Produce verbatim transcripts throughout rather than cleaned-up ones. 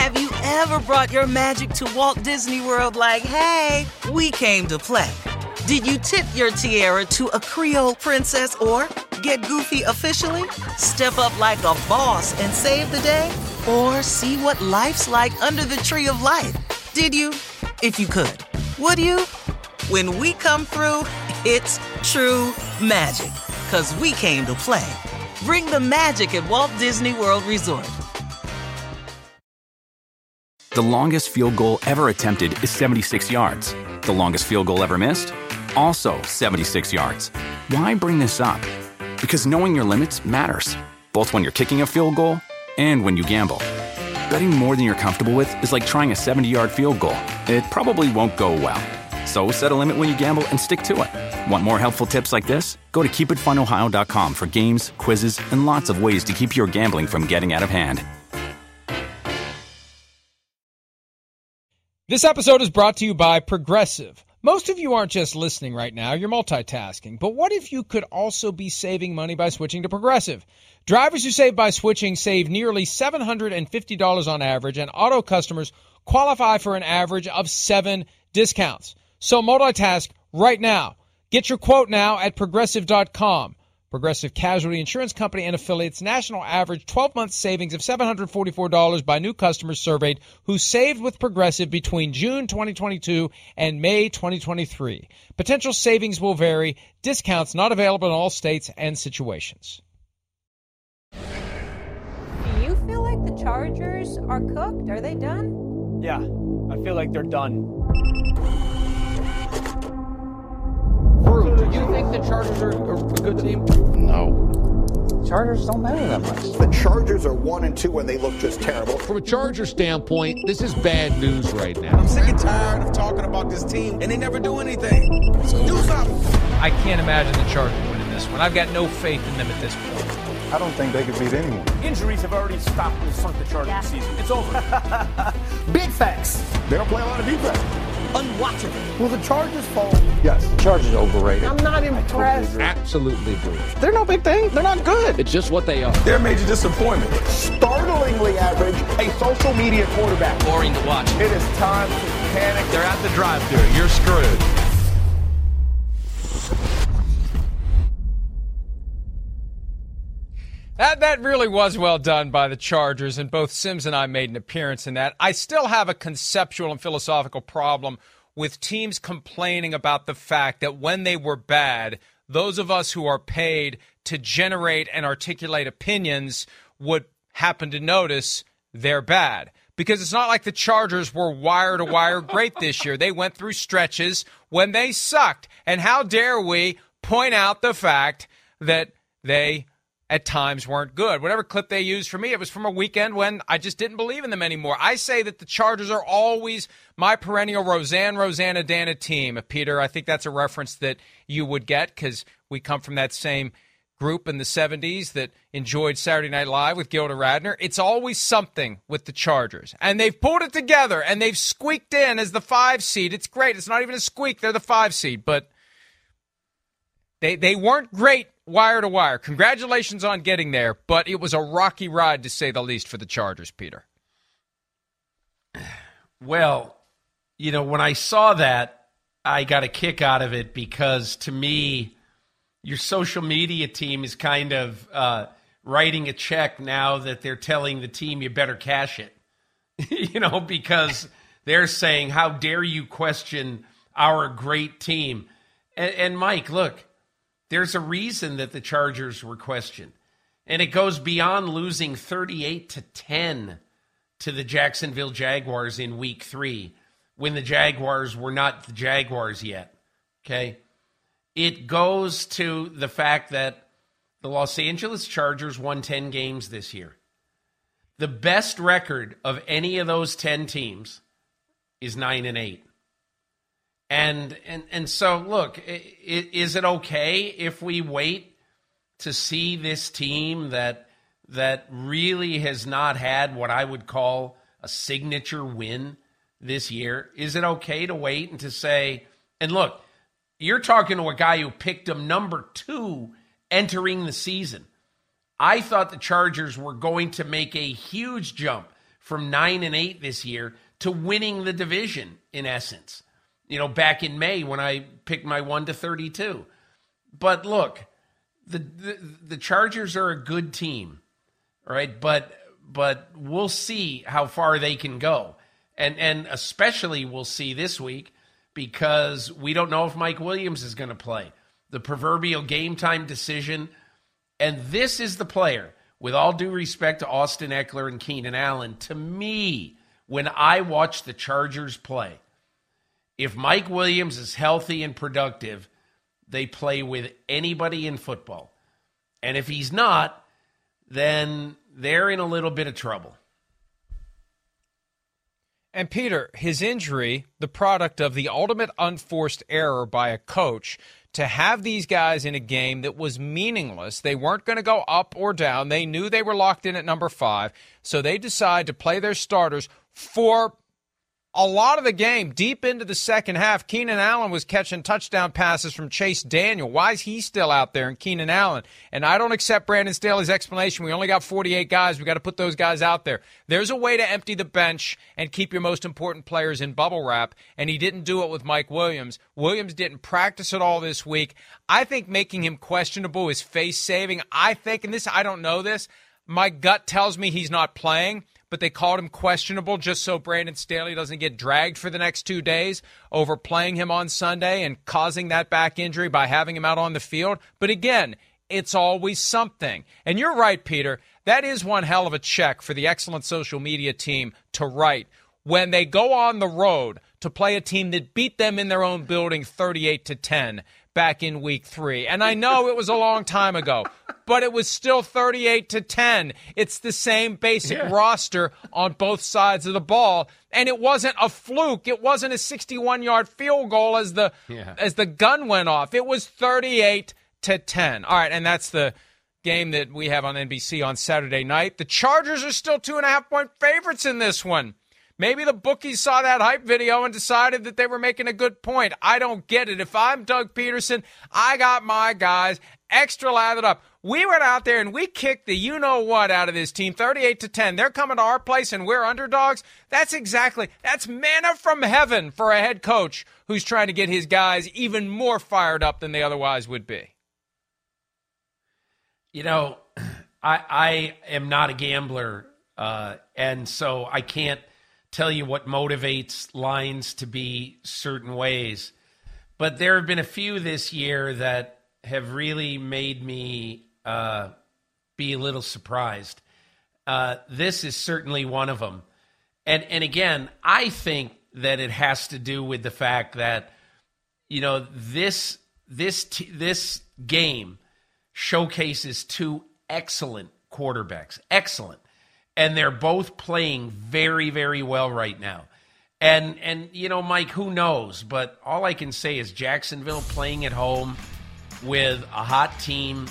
Have you ever brought your magic to Walt Disney World like, hey, we came to play? Did you tip your tiara to a Creole princess or get goofy officially? Step up like a boss and save the day? Or see what life's like under the tree of life? Did you? If you could. Would you? When we come through, it's true magic. 'Cause we came to play. Bring the magic at Walt Disney World Resort. The longest field goal ever attempted is seventy-six yards. The longest field goal ever missed? Also seventy-six yards. Why bring this up? Because knowing your limits matters, both when you're kicking a field goal and when you gamble. Betting more than you're comfortable with is like trying a seventy-yard field goal. It probably won't go well. So set a limit when you gamble and stick to it. Want more helpful tips like this? Go to keep it fun ohio dot com for games, quizzes, and lots of ways to keep your gambling from getting out of hand. This episode is brought to you by Progressive. Most of you aren't just listening right now, you're multitasking. But what if you could also be saving money by switching to Progressive? Drivers who save by switching save nearly seven hundred fifty dollars on average, and auto customers qualify for an average of seven discounts. So multitask right now. Get your quote now at Progressive dot com. Progressive Casualty Insurance Company and affiliates. National average twelve-month savings of seven hundred forty-four dollars by new customers surveyed who saved with Progressive between June twenty twenty-two and May twenty twenty-three. Potential savings will vary. Discounts not available in all states and situations. Do you feel like the Chargers are cooked? Are they done? Yeah, I feel like they're done. Brew, do you think the Chargers are, are a good team? No. Chargers don't matter that much. The Chargers are one and two and they look just terrible. From a Charger standpoint, this is bad news right now. I'm sick and tired of talking about this team and they never do anything. So do something. I can't imagine the Chargers winning this one. I've got no faith in them at this point. I don't think they could beat anyone. Injuries have already stopped and sunk the Chargers yeah. season. It's over. Big facts. They don't play a lot of defense. Unwatchable. Will the Chargers fold? Yes. Chargers overrated. I'm not impressed. Totally Absolutely agree. They're no big thing. They're not good. It's just what they are. They're a major disappointment. Startlingly average. A social media quarterback. Boring to watch. It is time to panic. They're at the drive-thru. You're screwed. That that really was well done by the Chargers, and both Sims and I made an appearance in that. I still have a conceptual and philosophical problem with teams complaining about the fact that when they were bad, those of us who are paid to generate and articulate opinions would happen to notice they're bad. Because it's not like the Chargers were wire-to-wire great this year. They went through stretches when they sucked. And how dare we point out the fact that they at times weren't good. Whatever clip they used for me, it was from a weekend when I just didn't believe in them anymore. I say that the Chargers are always my perennial Roseanne, Rosanna, Dana team. Peter, I think that's a reference that you would get because we come from that same group in the seventies that enjoyed Saturday Night Live with Gilda Radner. It's always something with the Chargers. And they've pulled it together, and they've squeaked in as the five seed. It's great. It's not even a squeak. They're the five seed. But they they weren't great wire to wire. Congratulations on getting there, but it was a rocky ride, to say the least, for the Chargers, Peter. Well, you know, when I saw that, I got a kick out of it because, to me, your social media team is kind of uh, writing a check now that they're telling the team you better cash it. You know, because they're saying, how dare you question our great team? And, and Mike, look, there's a reason that the Chargers were questioned. And it goes beyond losing thirty-eight to ten to the Jacksonville Jaguars in week three when the Jaguars were not the Jaguars yet. Okay? It goes to the fact that the Los Angeles Chargers won ten games this year. The best record of any of those ten teams is nine and eight. And and and so, look, is it okay if we wait to see this team that that really has not had what I would call a signature win this year? Is it okay to wait and to say, and look, you're talking to a guy who picked them number two entering the season. I thought the Chargers were going to make a huge jump from nine and eight this year to winning the division, in essence. You know, back in May when I picked my one to thirty-two. But look, the, the the Chargers are a good team, all right? But but we'll see how far they can go. And and especially we'll see this week because we don't know if Mike Williams is going to play. The proverbial game time decision. And this is the player, with all due respect to Austin Eckler and Keenan Allen, to me, when I watch the Chargers play, if Mike Williams is healthy and productive, they play with anybody in football. And if he's not, then they're in a little bit of trouble. And Peter, his injury, the product of the ultimate unforced error by a coach to have these guys in a game that was meaningless. They weren't going to go up or down. They knew they were locked in at number five, so they decided to play their starters for a lot of the game. Deep into the second half, Keenan Allen was catching touchdown passes from Chase Daniel. Why is he still out there in Keenan Allen? And I don't accept Brandon Staley's explanation. We only got forty-eight guys. We got to put those guys out there. There's a way to empty the bench and keep your most important players in bubble wrap, and he didn't do it with Mike Williams. Williams didn't practice at all this week. I think making him questionable is face-saving. I think, and this I don't know this, my gut tells me he's not playing, but they called him questionable just so Brandon Staley doesn't get dragged for the next two days over playing him on Sunday and causing that back injury by having him out on the field. But again, it's always something. And you're right, Peter. That is one hell of a check for the excellent social media team to write when they go on the road to play a team that beat them in their own building thirty-eight to ten back in week three. And I know it was a long time ago, but it was still thirty-eight to ten. It's the same basic yeah. roster on both sides of the ball. And it wasn't a fluke. It wasn't a sixty-one-yard field goal as the yeah. as the gun went off. It was thirty-eight to ten. All right, and that's the game that we have on N B C on Saturday night. The Chargers are still two and a half point favorites in this one. Maybe the bookies saw that hype video and decided that they were making a good point. I don't get it. If I'm Doug Peterson, I got my guys extra lathered up. We went out there and we kicked the you-know-what out of this team, thirty-eight to ten. They're coming to our place and we're underdogs. That's exactly, that's manna from heaven for a head coach who's trying to get his guys even more fired up than they otherwise would be. You know, I, I am not a gambler, uh, and so I can't tell you what motivates lines to be certain ways. But there have been a few this year that have really made me uh, be a little surprised. Uh, this is certainly one of them. And and again, I think that it has to do with the fact that, you know, this this t- this game showcases two excellent quarterbacks. Excellent. And they're both playing very, very well right now. And, and you know, Mike, who knows? But all I can say is Jacksonville playing at home with a hot team.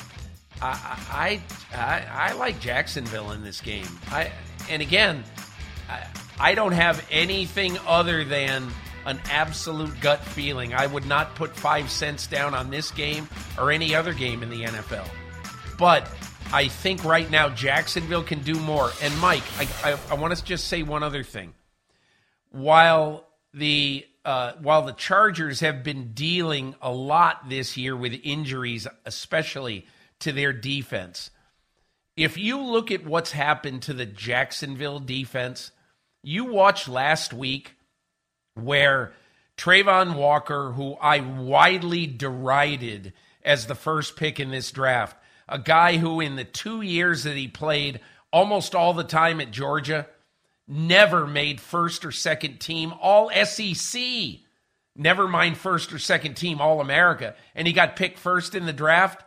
I I, I, I like Jacksonville in this game. I And again, I, I don't have anything other than an absolute gut feeling. I would not put five cents down on this game or any other game in the N F L. But I think right now Jacksonville can do more. And, Mike, I, I, I want to just say one other thing. While the uh, while the Chargers have been dealing a lot this year with injuries, especially to their defense, if you look at what's happened to the Jacksonville defense, you watched last week where Trayvon Walker, who I widely derided as the first pick in this draft, a guy who in the two years that he played almost all the time at Georgia, never made first or second team all S E C, never mind first or second team All-America, and he got picked first in the draft.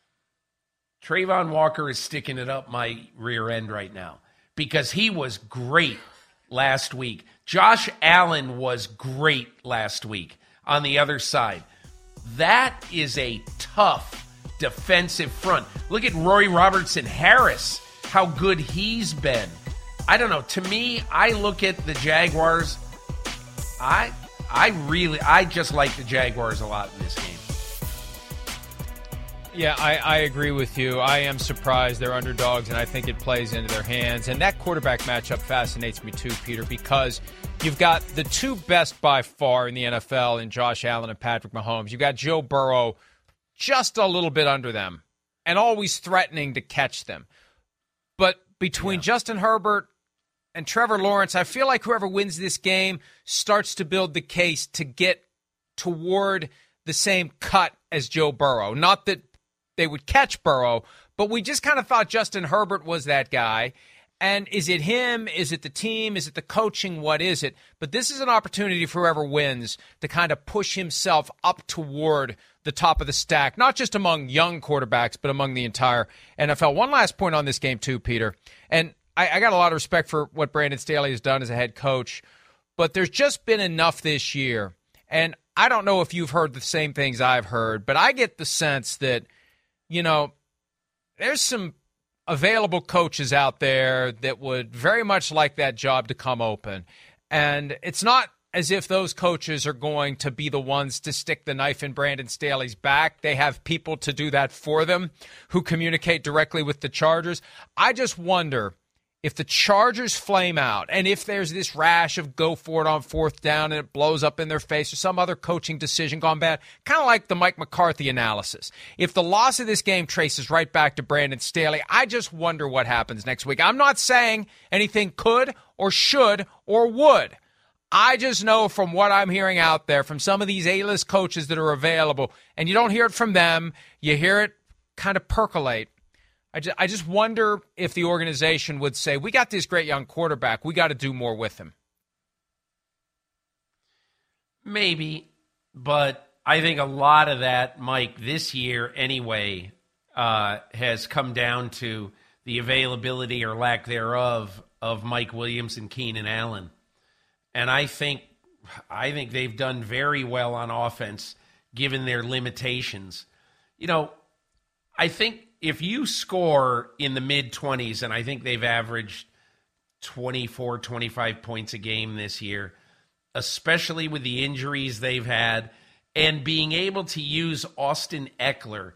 Trayvon Walker is sticking it up my rear end right now because he was great last week. Josh Allen was great last week on the other side. That is a tough defensive front. Look at Roy Robertson Harris, how good he's been. I don't know. To me, I look at the Jaguars. I I really, I just like the Jaguars a lot in this game. Yeah, I, I agree with you. I am surprised they're underdogs, and I think it plays into their hands. And that quarterback matchup fascinates me too, Peter, because you've got the two best by far in the N F L in Josh Allen and Patrick Mahomes. You've got Joe Burrow just a little bit under them and always threatening to catch them. But between yeah. Justin Herbert and Trevor Lawrence, I feel like whoever wins this game starts to build the case to get toward the same cut as Joe Burrow. Not that they would catch Burrow, but we just kind of thought Justin Herbert was that guy. And is it him? Is it the team? Is it the coaching? What is it? But this is an opportunity for whoever wins to kind of push himself up toward the top of the stack, not just among young quarterbacks, but among the entire N F L. One last point on this game too, Peter. And I, I got a lot of respect for what Brandon Staley has done as a head coach, but there's just been enough this year. And I don't know if you've heard the same things I've heard, but I get the sense that, you know, there's some available coaches out there that would very much like that job to come open. And it's not as if those coaches are going to be the ones to stick the knife in Brandon Staley's back. They have people to do that for them who communicate directly with the Chargers. I just wonder if the Chargers flame out and if there's this rash of go for it on fourth down and it blows up in their face or some other coaching decision gone bad, kind of like the Mike McCarthy analysis. If the loss of this game traces right back to Brandon Staley, I just wonder what happens next week. I'm not saying anything could or should or would. I just know from what I'm hearing out there from some of these A-list coaches that are available, and you don't hear it from them, you hear it kind of percolate. I just, I just wonder if the organization would say, we got this great young quarterback, we got to do more with him. Maybe, but I think a lot of that, Mike, this year anyway, uh, has come down to the availability or lack thereof of Mike Williams and Keenan Allen. And I think I think they've done very well on offense, given their limitations. You know, I think if you score in the mid-twenties, and I think they've averaged twenty-four, twenty-five points a game this year, especially with the injuries they've had, and being able to use Austin Eckler.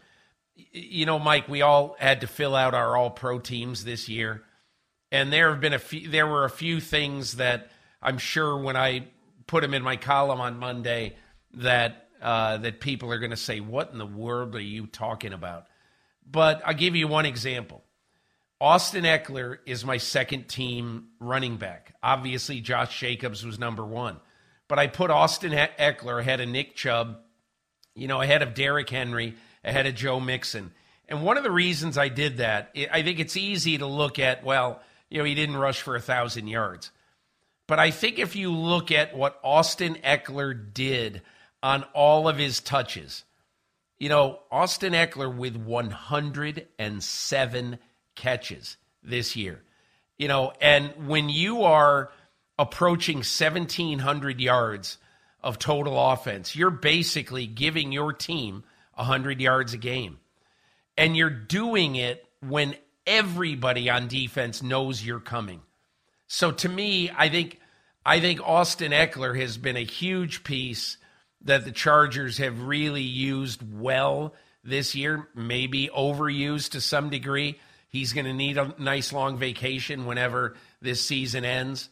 You know, Mike, we all had to fill out our all-pro teams this year, and there have been a few, there were a few things that I'm sure when I put them in my column on Monday that uh, that people are going to say, what in the world are you talking about? But I'll give you one example. Austin Eckler is my second team running back. Obviously, Josh Jacobs was number one. But I put Austin Eckler ahead of Nick Chubb, you know, ahead of Derrick Henry, ahead of Joe Mixon. And one of the reasons I did that, I think it's easy to look at, well, you know, he didn't rush for one thousand yards. But I think if you look at what Austin Eckler did on all of his touches, you know, Austin Eckler with one hundred seven catches this year, you know, and when you are approaching seventeen hundred yards of total offense, you're basically giving your team one hundred yards a game. And you're doing it when everybody on defense knows you're coming. So to me, I think I think Austin Eckler has been a huge piece that the Chargers have really used well this year, maybe overused to some degree. He's going to need a nice long vacation whenever this season ends.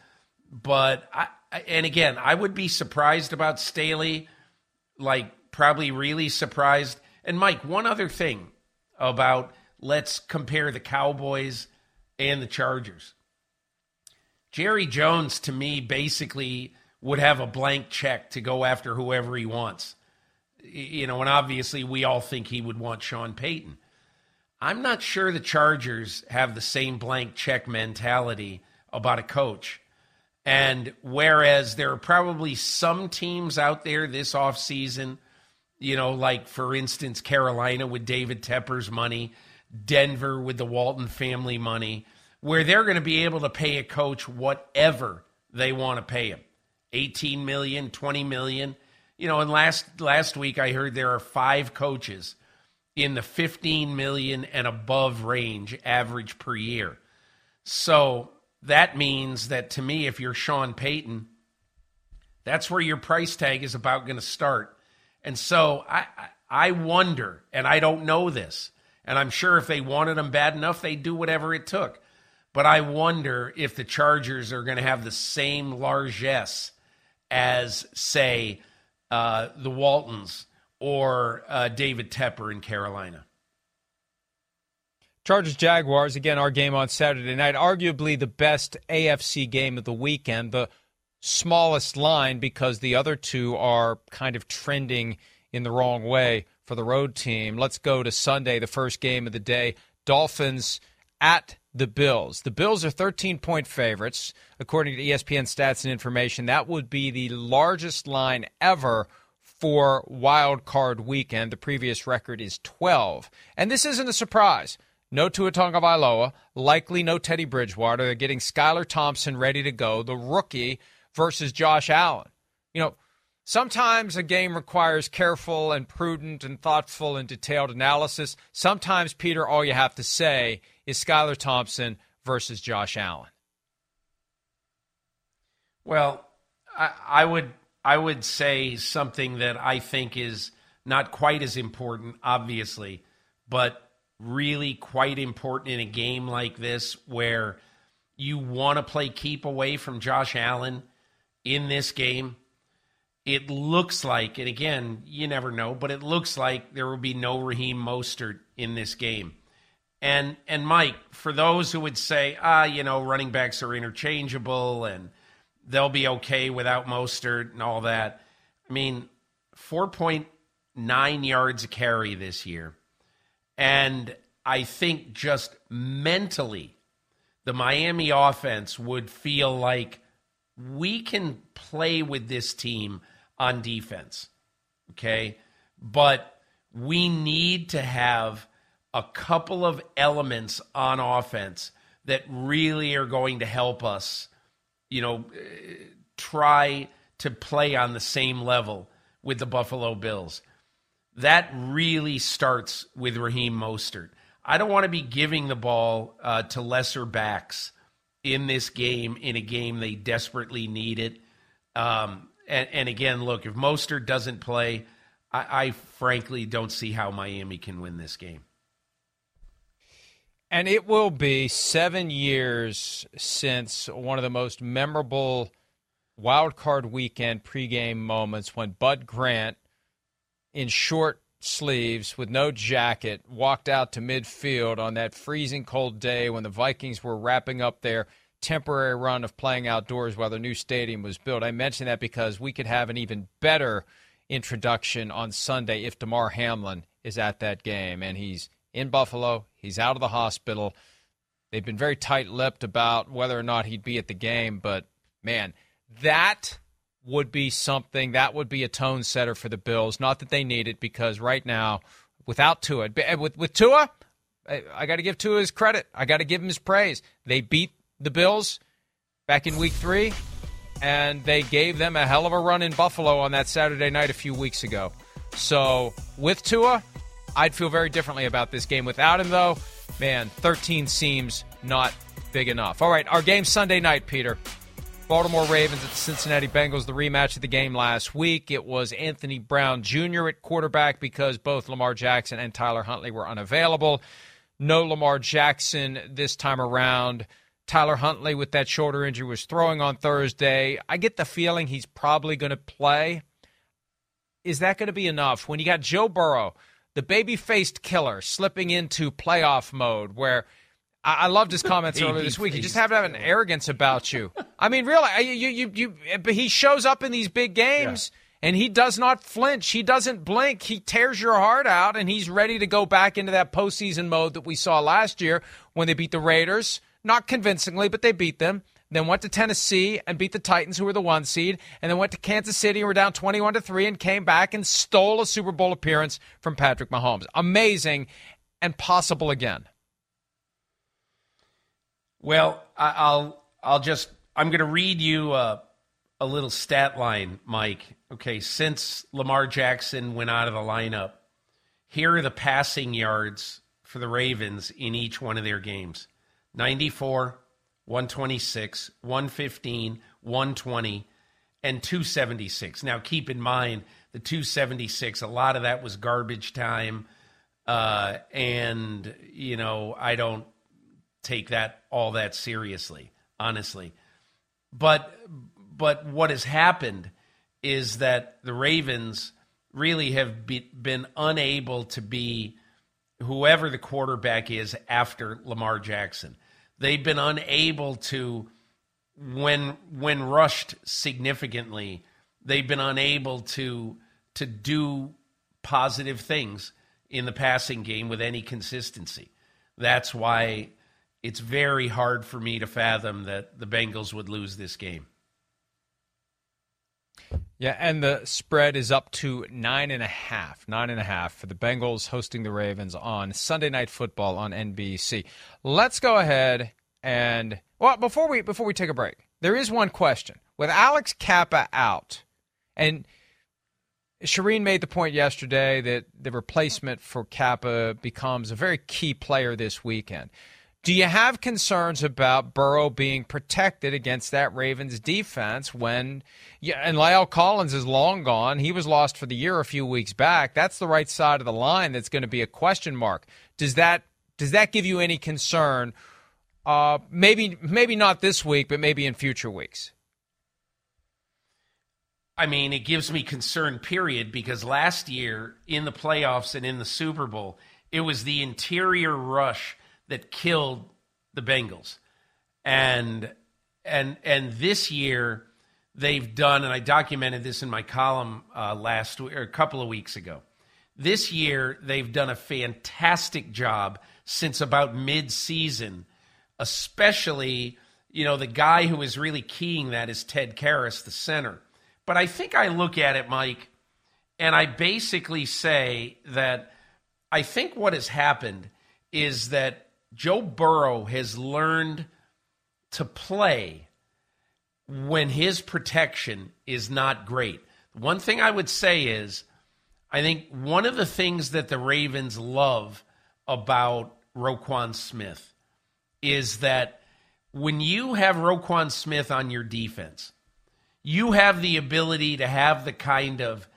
But, I, and again, I would be surprised about Staley, like probably really surprised. And Mike, one other thing about let's compare the Cowboys and the Chargers. Jerry Jones, to me, basically would have a blank check to go after whoever he wants. You know, and obviously we all think he would want Sean Payton. I'm not sure the Chargers have the same blank check mentality about a coach. And whereas there are probably some teams out there this offseason, you know, like, for instance, Carolina with David Tepper's money, Denver with the Walton family money, where they're going to be able to pay a coach whatever they want to pay him. eighteen million dollars, twenty million dollars. You know, and last last week I heard there are five coaches in the fifteen million dollars and above range average per year. So that means that, to me, if you're Sean Payton, that's where your price tag is about going to start. And so I, I wonder, and I don't know this, and I'm sure if they wanted him bad enough, they'd do whatever it took. But I wonder if the Chargers are going to have the same largesse as, say, uh, the Waltons or uh, David Tepper in Carolina. Chargers-Jaguars, again, our game on Saturday night, arguably the best A F C game of the weekend, the smallest line because the other two are kind of trending in the wrong way for the road team. Let's go to Sunday, the first game of the day. Dolphins at the Bills. The Bills are thirteen-point favorites. According to E S P N Stats and Information, that would be the largest line ever for Wild Card Weekend. The previous record is twelve. And this isn't a surprise. No Tua Tagovailoa, likely no Teddy Bridgewater. They're getting Skylar Thompson ready to go, the rookie versus Josh Allen. You know, sometimes a game requires careful and prudent and thoughtful and detailed analysis. Sometimes, Peter, all you have to say is Skylar Thompson versus Josh Allen. Well, I, I would I would say something that I think is not quite as important, obviously, but really quite important in a game like this where you want to play keep away from Josh Allen in this game. It looks like, and again, you never know, but it looks like there will be no Raheem Mostert in this game. And, and Mike, for those who would say, ah, you know, running backs are interchangeable and they'll be okay without Mostert and all that. I mean, four point nine yards a carry this year. And I think just mentally, the Miami offense would feel like we can play with this team on defense, okay? But we need to have a couple of elements on offense that really are going to help us, you know, try to play on the same level with the Buffalo Bills. That really starts with Raheem Mostert. I don't want to be giving the ball uh, to lesser backs in this game, in a game they desperately need it. Um, and, and again, look, if Mostert doesn't play, I, I frankly don't see how Miami can win this game. And it will be seven years since one of the most memorable Wild Card Weekend pregame moments when Bud Grant, in short sleeves with no jacket, walked out to midfield on that freezing cold day when the Vikings were wrapping up their temporary run of playing outdoors while their new stadium was built. I mention that because we could have an even better introduction on Sunday if Damar Hamlin is at that game, and he's in Buffalo. He's out of the hospital. They've been very tight-lipped about whether or not he'd be at the game, but, man, that would be something, that would be a tone setter for the Bills. Not that they need it, because right now, without Tua, with, with Tua, I, I got to give Tua his credit. I got to give him his praise. They beat the Bills back in week three, and they gave them a hell of a run in Buffalo on that Saturday night a few weeks ago. So with Tua, I'd feel very differently about this game. Without him, though, man, thirteen seems not big enough. All right, our game Sunday night, Peter. Baltimore Ravens at the Cincinnati Bengals, the rematch of the game last week. It was Anthony Brown Junior at quarterback because both Lamar Jackson and Tyler Huntley were unavailable. No Lamar Jackson this time around. Tyler Huntley, with that shoulder injury, was throwing on Thursday. I get the feeling he's probably going to play. Is that going to be enough? When you got Joe Burrow, the baby-faced killer, slipping into playoff mode, where I, I loved his comments earlier this week. You just have to have an arrogance about you. I mean, really, you, you, you, but he shows up in these big games, yeah. and he does not flinch. He doesn't blink. He tears your heart out, and he's ready to go back into that postseason mode that we saw last year when they beat the Raiders. Not convincingly, but they beat them. Then went to Tennessee and beat the Titans, who were the one seed, and then went to Kansas City and were down twenty-one to three and came back and stole a Super Bowl appearance from Patrick Mahomes. Amazing and possible again. Well, I'll I'll just I'm going to read you a, a little stat line, Mike. Okay, since Lamar Jackson went out of the lineup, here are the passing yards for the Ravens in each one of their games: ninety-four, one twenty-six, one fifteen, one twenty, and two seventy-six. Now, keep in mind, the two seventy-six, a lot of that was garbage time. Uh, and, you know, I don't take that all that seriously, honestly. But but what has happened is that the Ravens really have be, been unable to be whoever the quarterback is after Lamar Jackson. They've been unable to, when when rushed significantly, they've been unable to to do positive things in the passing game with any consistency. That's why it's very hard for me to fathom that the Bengals would lose this game. Yeah, and the spread is up to nine and a half. Nine and a half for the Bengals hosting the Ravens on Sunday Night Football on N B C. Let's go ahead and, well, before we before we take a break, there is one question. With Alex Cappa out, and Shireen made the point yesterday that the replacement for Cappa becomes a very key player this weekend. Do you have concerns about Burrow being protected against that Ravens defense when, yeah, and La'el Collins is long gone. He was lost for the year a few weeks back. That's the right side of the line that's going to be a question mark. Does that does that give you any concern? Uh, maybe maybe not this week, but maybe in future weeks. I mean, it gives me concern, period, because last year in the playoffs and in the Super Bowl, it was the interior rush that killed the Bengals. And and and this year they've done, and I documented this in my column uh, last or a couple of weeks ago. This year they've done a fantastic job since about mid-season, especially, you know, the guy who is really keying that is Ted Karras, the center. But I think I look at it, Mike, and I basically say that I think what has happened is that Joe Burrow has learned to play when his protection is not great. One thing I would say is I think one of the things that the Ravens love about Roquan Smith is that when you have Roquan Smith on your defense, you have the ability to have the kind of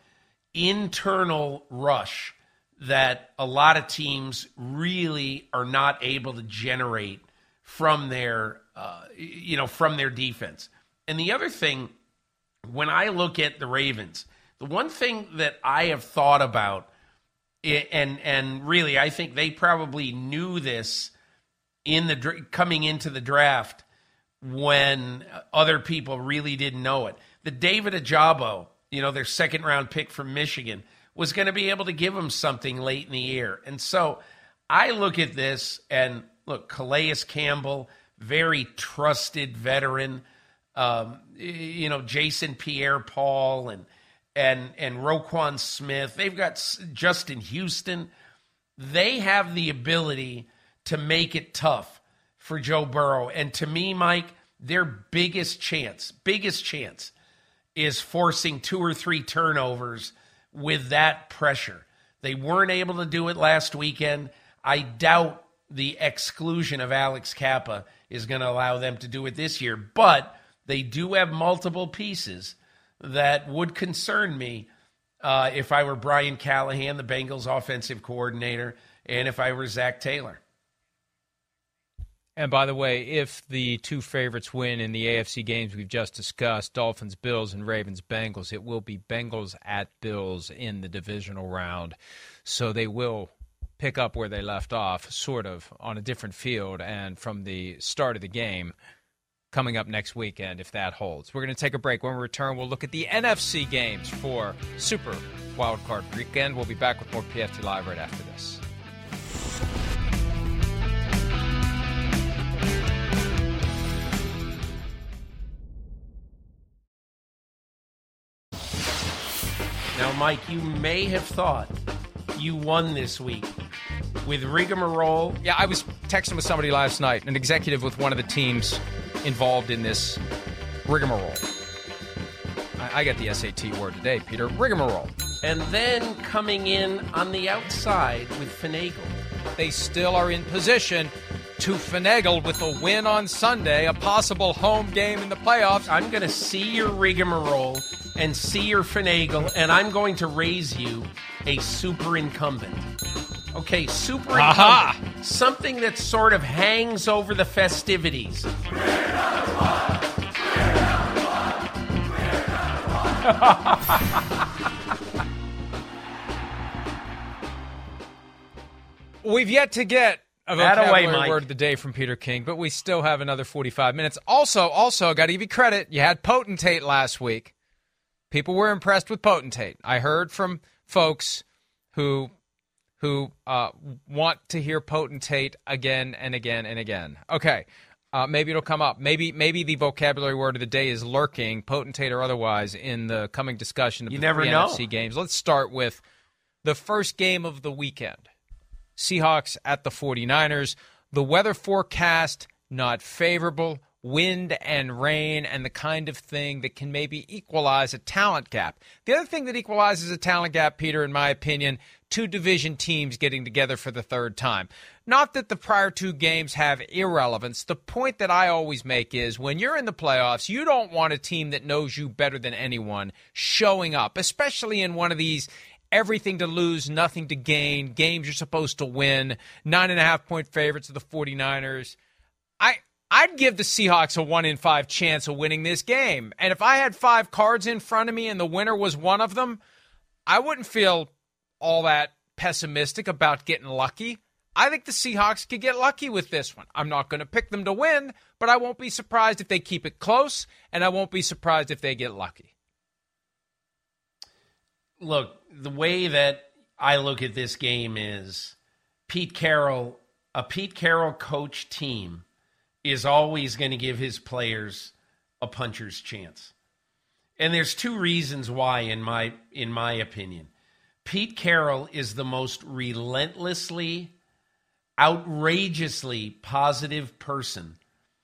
internal rush that a lot of teams really are not able to generate from their, uh, you know, from their defense. And the other thing, when I look at the Ravens, the one thing that I have thought about, and and really I think they probably knew this in the coming into the draft when other people really didn't know it. The David Ojabo, you know, their second round pick from Michigan, was going to be able to give them something late in the year. And so I look at this and look, Calais Campbell, very trusted veteran, um, you know, Jason Pierre-Paul and and and Roquan Smith. They've got Justin Houston. They have the ability to make it tough for Joe Burrow. And to me, Mike, their biggest chance, biggest chance is forcing two or three turnovers with that pressure. They weren't able to do it last weekend. I doubt the exclusion of Alex Cappa is going to allow them to do it this year, but they do have multiple pieces that would concern me uh, if I were Brian Callahan, the Bengals offensive coordinator, and if I were Zach Taylor. And by the way, if the two favorites win in the A F C games we've just discussed, Dolphins, Bills, and Ravens, Bengals, it will be Bengals at Bills in the divisional round. So they will pick up where they left off, sort of, on a different field and from the start of the game coming up next weekend, if that holds. We're going to take a break. When we return, we'll look at the N F C games for Super Wildcard Weekend. We'll be back with more P F T Live right after this. Now, Mike, you may have thought you won this week with rigmarole. Yeah, I was texting with somebody last night, an executive with one of the teams involved in this rigmarole. I, I got the S A T word today, Peter. Rigmarole. And then coming in on the outside with finagle. They still are in position to finagle with a win on Sunday, a possible home game in the playoffs. I'm going to see your rigmarole and see your finagle, and I'm going to raise you a super incumbent. Okay, super incumbent. Aha! Something that sort of hangs over the festivities. We've yet to get a That vocabulary away, Mike. word of the day from Peter King, but we still have another forty-five minutes. Also, also, got to give you credit. You had Potentate last week. People were impressed with Potentate. I heard from folks who who uh, want to hear Potentate again and again and again. Okay, uh, maybe it'll come up. Maybe maybe the vocabulary word of the day is lurking, Potentate or otherwise, in the coming discussion of You the never three know. N F C games. Let's start with the first game of the weekend. Seahawks at the forty-niners. The weather forecast, not favorable. Wind and rain and the kind of thing that can maybe equalize a talent gap. The other thing that equalizes a talent gap, Peter, in my opinion, two division teams getting together for the third time. Not that the prior two games have irrelevance. The point that I always make is when you're in the playoffs, you don't want a team that knows you better than anyone showing up, especially in one of these everything to lose, nothing to gain, games you're supposed to win, nine and a half point favorites of the forty-niners. I, I'd give the Seahawks a one in five chance of winning this game. And if I had five cards in front of me and the winner was one of them, I wouldn't feel all that pessimistic about getting lucky. I think the Seahawks could get lucky with this one. I'm not going to pick them to win, but I won't be surprised if they keep it close, and I won't be surprised if they get lucky. Look, the way that I look at this game is Pete Carroll, a Pete Carroll coach team is always going to give his players a puncher's chance. And there's two reasons why, in my in my opinion. Pete Carroll is the most relentlessly, outrageously positive person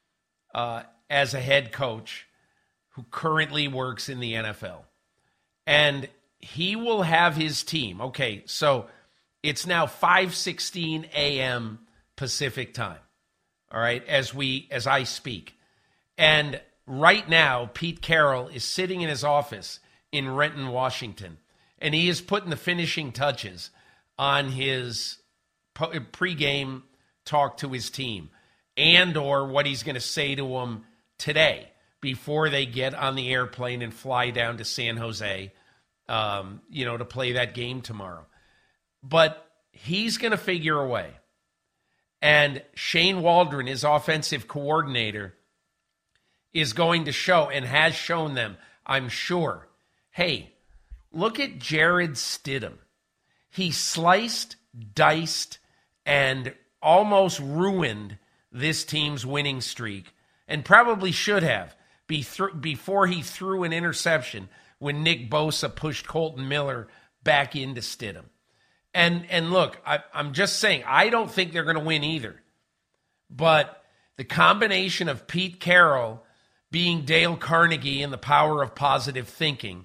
uh, as a head coach who currently works in the N F L. And he will have his team. Okay, so it's now five sixteen a.m. Pacific time. All right, as we as I speak. And right now, Pete Carroll is sitting in his office in Renton, Washington, and he is putting the finishing touches on his pregame talk to his team and or what he's going to say to them today before they get on the airplane and fly down to San Jose, um, you know, to play that game tomorrow. But he's going to figure a way. And Shane Waldron, his offensive coordinator, is going to show and has shown them, I'm sure, hey, look at Jared Stidham. He sliced, diced, and almost ruined this team's winning streak, and probably should have be th- before he threw an interception when Nick Bosa pushed Colton Miller back into Stidham. And and look, I, I'm just saying, I don't think they're going to win either. But the combination of Pete Carroll being Dale Carnegie and the power of positive thinking,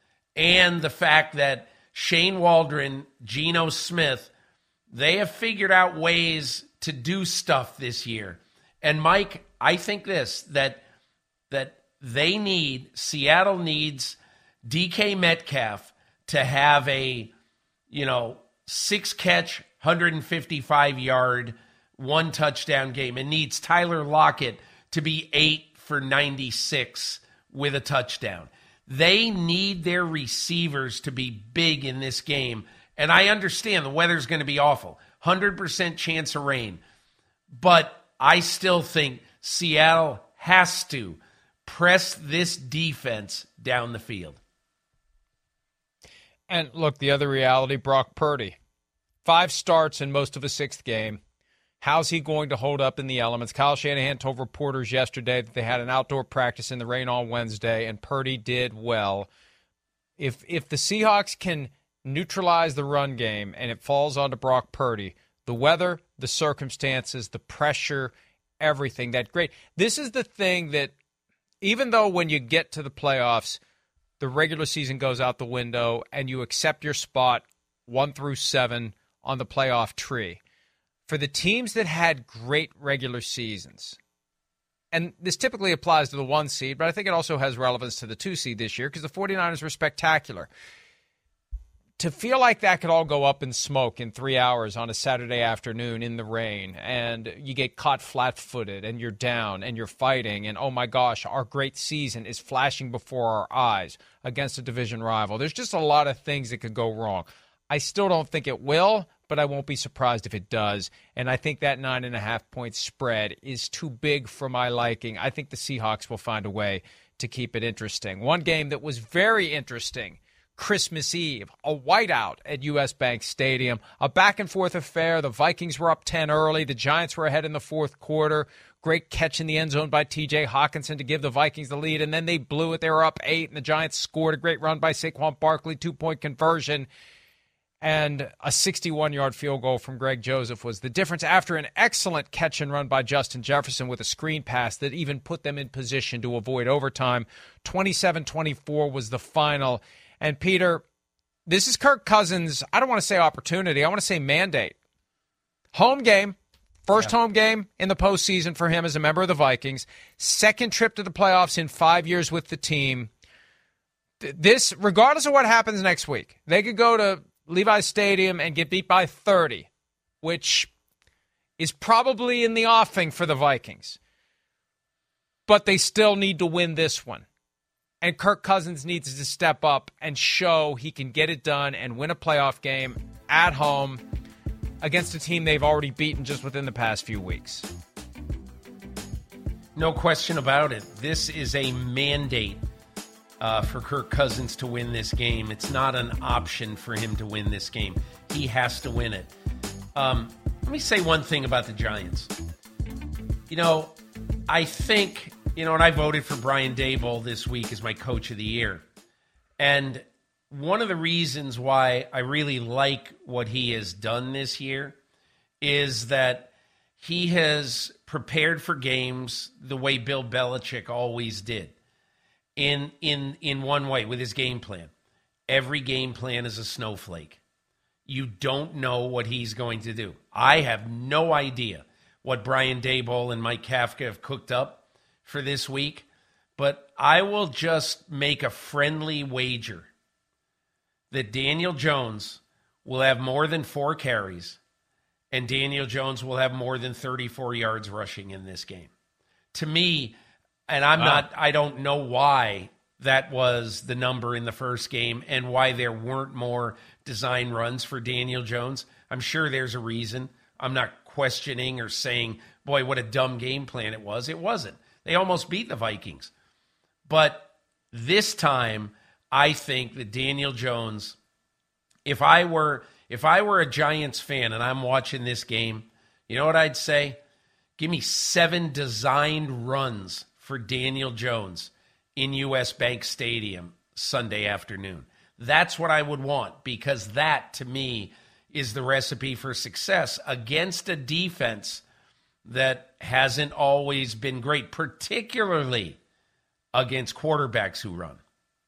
and the fact that Shane Waldron, Geno Smith, they have figured out ways to do stuff this year. And Mike, I think this, that that they need, Seattle needs D K Metcalf to have a, you know, six catch, one hundred fifty-five yard, one touchdown game. It needs Tyler Lockett to be eight for ninety-six with a touchdown. They need their receivers to be big in this game. And I understand the weather's going to be awful. one hundred percent chance of rain. But I still think Seattle has to press this defense down the field. And look, the other reality, Brock Purdy. Five starts in most of a sixth game. How's he going to hold up in the elements? Kyle Shanahan told reporters yesterday that they had an outdoor practice in the rain on Wednesday, and Purdy did well. If if the Seahawks can neutralize the run game and it falls onto Brock Purdy, the weather, the circumstances, the pressure, everything, that great. This is the thing that, even though when you get to the playoffs, the regular season goes out the window and you accept your spot one through seven on the playoff tree. for the teams that had great regular seasons, and this typically applies to the one seed, but I think it also has relevance to the two seed this year because the 49ers were spectacular. To feel like that could all go up in smoke in three hours on a Saturday afternoon in the rain, and you get caught flat-footed, and you're down, and you're fighting, and oh my gosh, our great season is flashing before our eyes against a division rival. There's just a lot of things that could go wrong. I still don't think it will, but I won't be surprised if it does, and I think that nine and a half point spread is too big for my liking. I think the Seahawks will find a way to keep it interesting. One game that was very interesting, Christmas Eve, a whiteout at U S. Bank Stadium, a back-and-forth affair. The Vikings were up ten early. The Giants were ahead in the fourth quarter. Great catch in the end zone by T J Hawkinson to give the Vikings the lead, and then they blew it. They were up eight, and the Giants scored a great run by Saquon Barkley, two-point conversion, and a sixty-one-yard field goal from Greg Joseph was the difference after an excellent catch and run by Justin Jefferson with a screen pass that even put them in position to avoid overtime. twenty-seven twenty-four was the final. And, Peter, this is Kirk Cousins' I don't want to say opportunity. I want to say mandate. Home game, first yeah. home game in the postseason for him as a member of the Vikings. Second trip to the playoffs in five years with the team. This, regardless of what happens next week, they could go to Levi's Stadium and get beat by thirty, which is probably in the offing for the Vikings. But they still need to win this one. And Kirk Cousins needs to step up and show he can get it done and win a playoff game at home against a team they've already beaten just within the past few weeks. No question about it. This is a mandate uh, for Kirk Cousins to win this game. It's not an option for him to win this game. He has to win it. Um, let me say one thing about the Giants. You know, I think... You know, and I voted for Brian Daboll this week as my coach of the year. And one of the reasons why I really like what he has done this year is that he has prepared for games the way Bill Belichick always did. In in in one way, with his game plan. Every game plan is a snowflake. You don't know what he's going to do. I have no idea what Brian Daboll and Mike Kafka have cooked up for this week, but I will just make a friendly wager that Daniel Jones will have more than four carries and Daniel Jones will have more than thirty-four yards rushing in this game. To me, and I'm wow. not, I don't know why that was the number in the first game and why there weren't more design runs for Daniel Jones. I'm sure there's a reason. I'm not questioning or saying, boy, what a dumb game plan it was. It wasn't. They almost beat the Vikings. But this time, I think that Daniel Jones, if I were if I were a Giants fan and I'm watching this game, you know what I'd say? Give me seven designed runs for Daniel Jones in U S. Bank Stadium Sunday afternoon. That's what I would want, because that, to me, is the recipe for success against a defense that hasn't always been great, particularly against quarterbacks who run.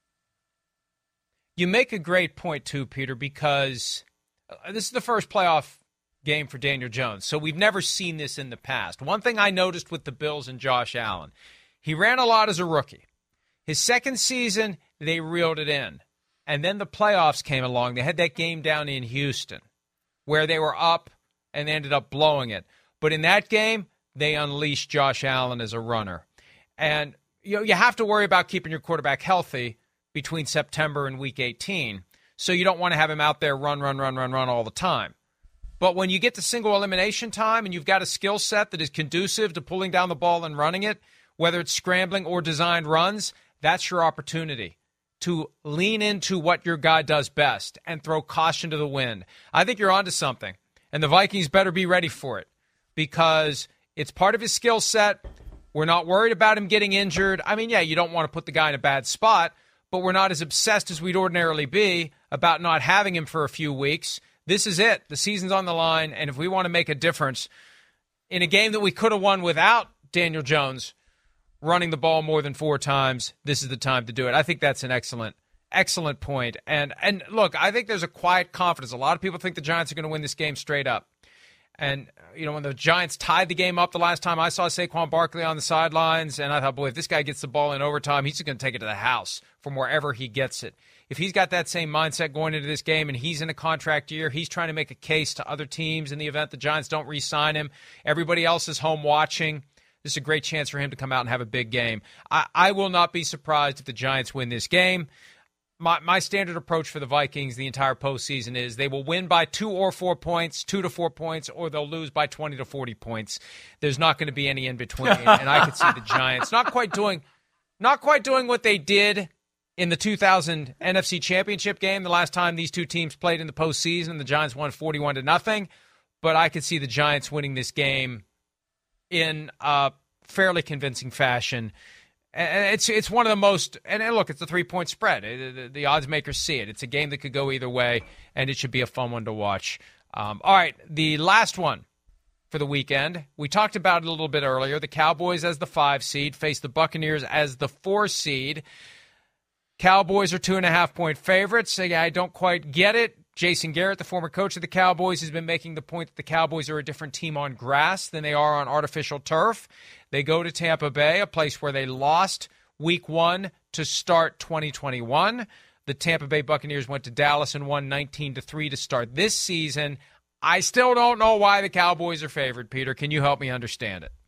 You make a great point, too, Peter, because this is the first playoff game for Daniel Jones, so we've never seen this in the past. One thing I noticed with the Bills and Josh Allen, he ran a lot as a rookie. His second season, they reeled it in. And then the playoffs came along. They had that game down in Houston where they were up and they ended up blowing it. But in that game, they unleashed Josh Allen as a runner. And you know, you have to worry about keeping your quarterback healthy between September and week eighteen. So you don't want to have him out there run, run, run, run, run all the time. But when you get to single elimination time and you've got a skill set that is conducive to pulling down the ball and running it, whether it's scrambling or designed runs, that's your opportunity to lean into what your guy does best and throw caution to the wind. I think you're onto something, and the Vikings better be ready for it, because it's part of his skill set. We're not worried about him getting injured. I mean, yeah, you don't want to put the guy in a bad spot, but we're not as obsessed as we'd ordinarily be about not having him for a few weeks. This is it. The season's on the line, and if we want to make a difference in a game that we could have won without Daniel Jones running the ball more than four times, this is the time to do it. I think that's an excellent, excellent point. And, and look, I think there's a quiet confidence. A lot of people think the Giants are going to win this game straight up. And, you know, when the Giants tied the game up the last time, I saw Saquon Barkley on the sidelines, and I thought, boy, if this guy gets the ball in overtime, he's just going to take it to the house from wherever he gets it. If he's got that same mindset going into this game and he's in a contract year, he's trying to make a case to other teams in the event the Giants don't re-sign him. Everybody else is home watching. This is a great chance for him to come out and have a big game. I, I will not be surprised if the Giants win this game. My, my standard approach for the Vikings the entire postseason is they will win by two or four points, two to four points, or they'll lose by twenty to forty points. There's not going to be any in between, and I could see the Giants not quite doing, not quite doing what they did in the two thousand N F C Championship game, the last time these two teams played in the postseason. The Giants won forty-one to nothing, but I could see the Giants winning this game in a fairly convincing fashion. And it's it's one of the most – and look, it's a three-point spread. The, the odds makers see it. It's a game that could go either way, and it should be a fun one to watch. Um, all right, the last one for the weekend. We talked about it a little bit earlier. The Cowboys as the five seed face the Buccaneers as the four seed. Cowboys are two-and-a-half-point favorites. I don't quite get it. Jason Garrett, the former coach of the Cowboys, has been making the point that the Cowboys are a different team on grass than they are on artificial turf. They go to Tampa Bay, a place where they lost week one to start twenty twenty-one. The Tampa Bay Buccaneers went to Dallas and won nineteen to three to start this season. I still don't know why the Cowboys are favored, Peter. Can you help me understand it?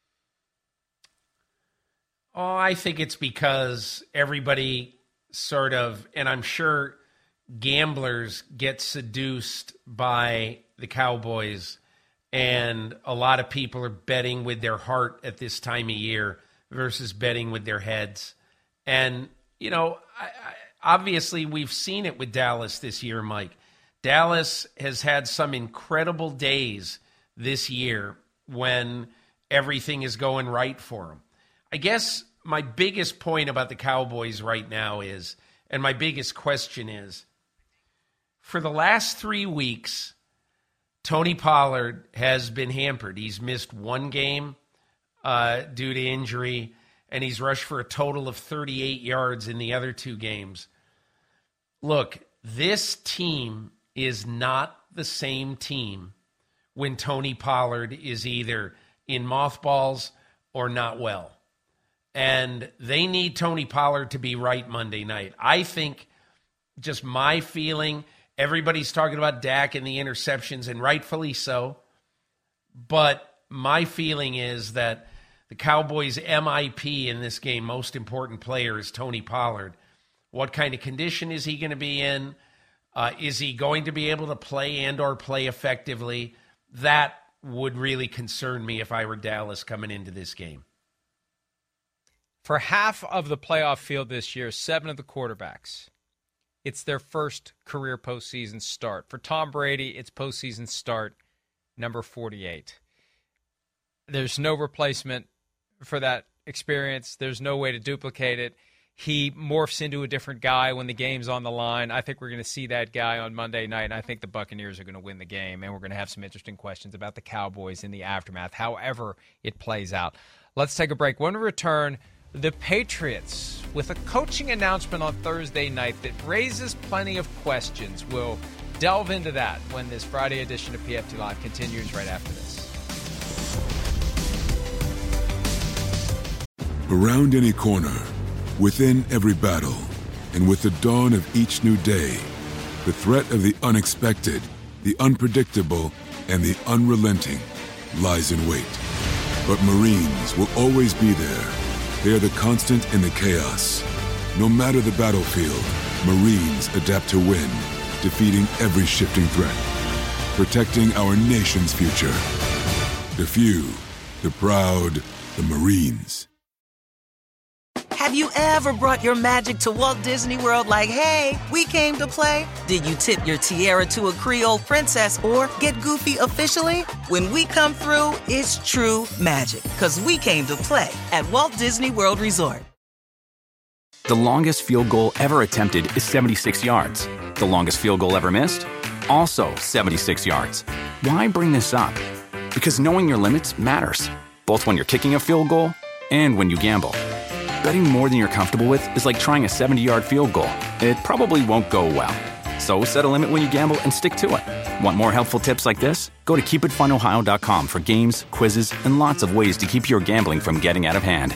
Oh, I think it's because everybody sort of, and I'm sure gamblers get seduced by the Cowboys, and a lot of people are betting with their heart at this time of year versus betting with their heads. And, you know, I, I, obviously we've seen it with Dallas this year, Mike. Dallas has had some incredible days this year when everything is going right for them. I guess my biggest point about the Cowboys right now is, and my biggest question is, for the last three weeks, Tony Pollard has been hampered. He's missed one game uh, due to injury, and he's rushed for a total of thirty-eight yards in the other two games. Look, this team is not the same team when Tony Pollard is either in mothballs or not well. And they need Tony Pollard to be right Monday night. I think, just my feeling, everybody's talking about Dak and the interceptions, and rightfully so. But my feeling is that the Cowboys' M I P in this game, most important player, is Tony Pollard. What kind of condition is he going to be in? Uh, is he going to be able to play and or play effectively? That would really concern me if I were Dallas coming into this game. For half of the playoff field this year, seven of the quarterbacks, it's their first career postseason start. For Tom Brady, it's postseason start number forty-eight. There's no replacement for that experience. There's no way to duplicate it. He morphs into a different guy when the game's on the line. I think we're going to see that guy on Monday night, and I think the Buccaneers are going to win the game, and we're going to have some interesting questions about the Cowboys in the aftermath, however it plays out. Let's take a break. When we return, the Patriots, with a coaching announcement on Thursday night that raises plenty of questions. We'll delve into that when this Friday edition of P F T Live continues right after this. Around any corner, within every battle, and with the dawn of each new day, the threat of the unexpected, the unpredictable, and the unrelenting lies in wait. But Marines will always be there. They are the constant in the chaos. No matter the battlefield, Marines adapt to win, defeating every shifting threat, protecting our nation's future. The few, the proud, the Marines. Have you ever brought your magic to Walt Disney World like, hey, we came to play? Did you tip your tiara to a Creole princess or get goofy officially? When we come through, it's true magic, because we came to play at Walt Disney World Resort. The longest field goal ever attempted is seventy-six yards. The longest field goal ever missed? Also seventy-six yards. Why bring this up? Because knowing your limits matters, both when you're kicking a field goal and when you gamble. Betting more than you're comfortable with is like trying a seventy-yard field goal. It probably won't go well. So set a limit when you gamble and stick to it. Want more helpful tips like this? Go to keep it fun ohio dot com for games, quizzes, and lots of ways to keep your gambling from getting out of hand.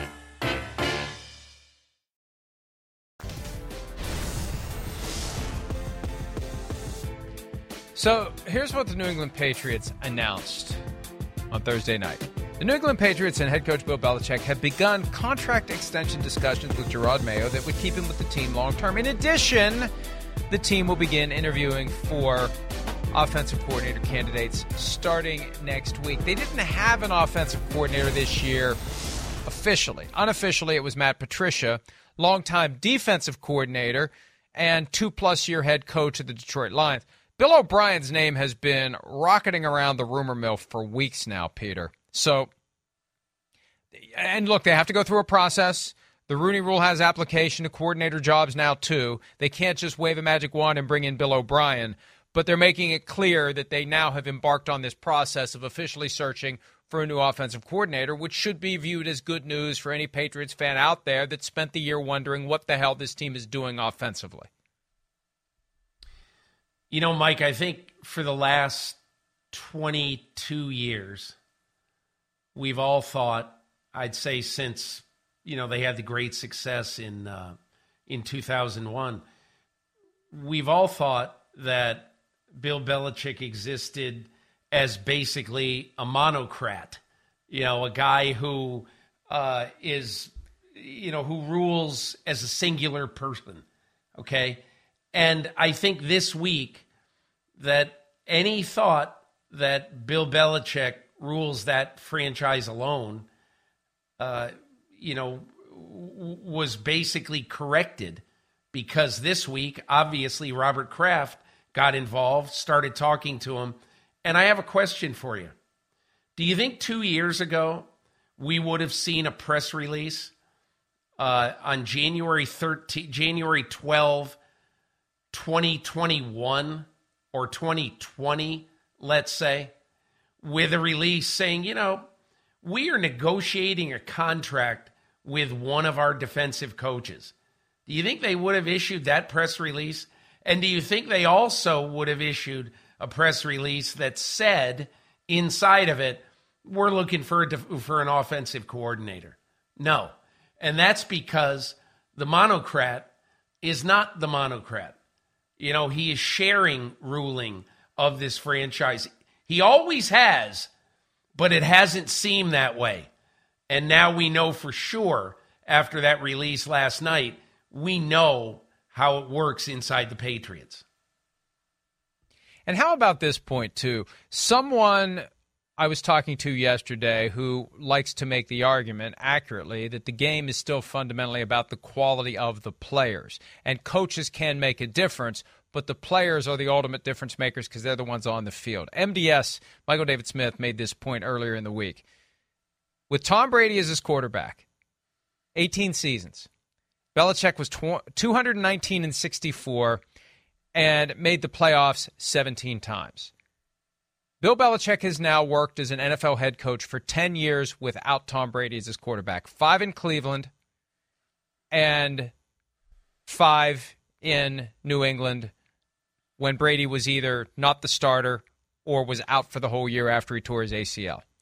So here's what the New England Patriots announced on Thursday night. The New England Patriots and head coach Bill Belichick have begun contract extension discussions with Gerard Mayo that would keep him with the team long term. In addition, the team will begin interviewing for offensive coordinator candidates starting next week. They didn't have an offensive coordinator this year officially. Unofficially, it was Matt Patricia, longtime defensive coordinator and two-plus-year head coach of the Detroit Lions. Bill O'Brien's name has been rocketing around the rumor mill for weeks now, Peter. So, and look, they have to go through a process. The Rooney Rule has application to coordinator jobs now, too. They can't just wave a magic wand and bring in Bill O'Brien, but they're making it clear that they now have embarked on this process of officially searching for a new offensive coordinator, which should be viewed as good news for any Patriots fan out there that spent the year wondering what the hell this team is doing offensively. You know, Mike, I think for the last twenty-two years, we've all thought, I'd say since, you know, they had the great success in uh, in two thousand one, we've all thought that Bill Belichick existed as basically a monocrat, you know, a guy who uh, is, you know, who rules as a singular person, okay? And I think this week that any thought that Bill Belichick rules that franchise alone, uh, you know, w- was basically corrected, because this week, obviously, Robert Kraft got involved, started talking to him. And I have a question for you. Do you think two years ago we would have seen a press release uh, on January thirteenth, January twelfth, twenty twenty-one or twenty twenty, let's say, with a release saying, you know, we are negotiating a contract with one of our defensive coaches? Do you think they would have issued that press release? And do you think they also would have issued a press release that said inside of it, we're looking for a def- for an offensive coordinator? No. And that's because the monocrat is not the monocrat. You know, he is sharing ruling of this franchise. He always has, but it hasn't seemed that way. And now we know for sure, after that release last night, we know how it works inside the Patriots. And how about this point, too? Someone I was talking to yesterday who likes to make the argument accurately that the game is still fundamentally about the quality of the players. And coaches can make a difference, but the players are the ultimate difference makers because they're the ones on the field. M D S, Michael David Smith, made this point earlier in the week. With Tom Brady as his quarterback, eighteen seasons, Belichick was two hundred nineteen and sixty-four and made the playoffs seventeen times. Bill Belichick has now worked as an N F L head coach for ten years without Tom Brady as his quarterback. Five in Cleveland and five in New England when Brady was either not the starter or was out for the whole year after he tore his A C L.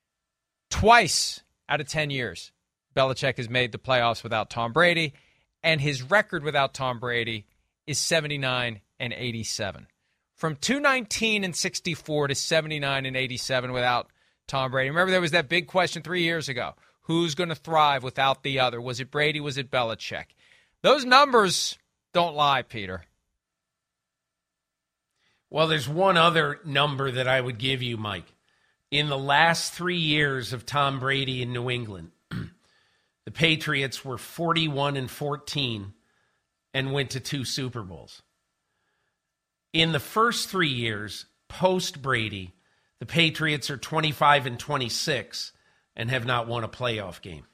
Twice out of ten years, Belichick has made the playoffs without Tom Brady, and his record without Tom Brady is seventy-nine and eighty-seven. From two nineteen and sixty-four to seventy-nine and eighty-seven without Tom Brady. Remember, there was that big question three years ago. Who's going to thrive without the other? Was it Brady? Was it Belichick? Those numbers don't lie, Peter. Well, there's one other number that I would give you, Mike. In the last three years of Tom Brady in New England, the Patriots were forty-one and fourteen and went to two Super Bowls. In the first three years, post-Brady, the Patriots are twenty-five and twenty-six and have not won a playoff game.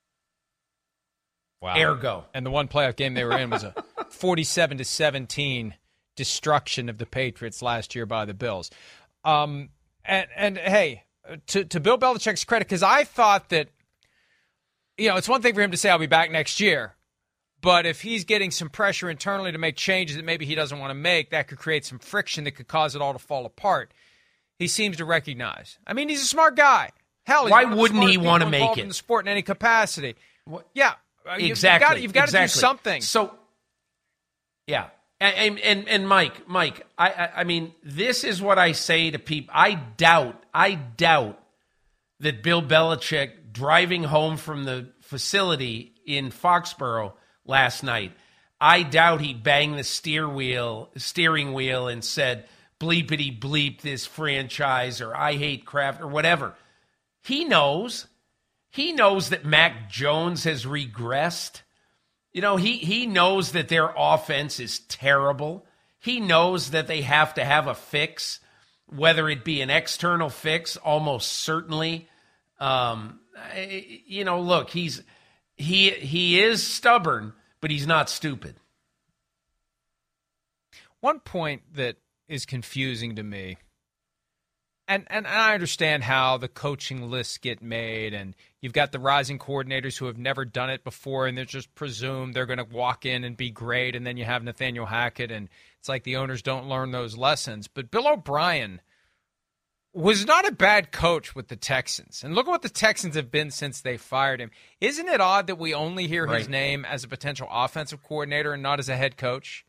Wow. Ergo. And the one playoff game they were in was a forty-seven to seventeen destruction of the Patriots last year by the Bills. Um, and, and hey, to, to Bill Belichick's credit, because I thought that, you know, it's one thing for him to say, I'll be back next year. But if he's getting some pressure internally to make changes that maybe he doesn't want to make, that could create some friction that could cause it all to fall apart. He seems to recognize. I mean, he's a smart guy. Hell, he's why one of the wouldn't he smartest want to people make involved it in the sport in any capacity? What? Yeah, exactly. You've got, you've got exactly. to do something. So, yeah, and and, and Mike, Mike, I, I I mean, this is what I say to people. I doubt, I doubt that Bill Belichick driving home from the facility in Foxborough last night, I doubt he banged the steer wheel, steering wheel and said, bleepity bleep this franchise, or I hate Kraft, or whatever. He knows. He knows that Mac Jones has regressed. You know, he, he knows that their offense is terrible. He knows that they have to have a fix, whether it be an external fix, almost certainly. Um, you know, look, he's he he is stubborn, but he's not stupid. One point that is confusing to me, and, and I understand how the coaching lists get made, and you've got the rising coordinators who have never done it before, and they're just presumed they're going to walk in and be great, and then you have Nathaniel Hackett, and it's like the owners don't learn those lessons. But Bill O'Brien was not a bad coach with the Texans. And look at what the Texans have been since they fired him. Isn't it odd that we only hear right. his name as a potential offensive coordinator and not as a head coach?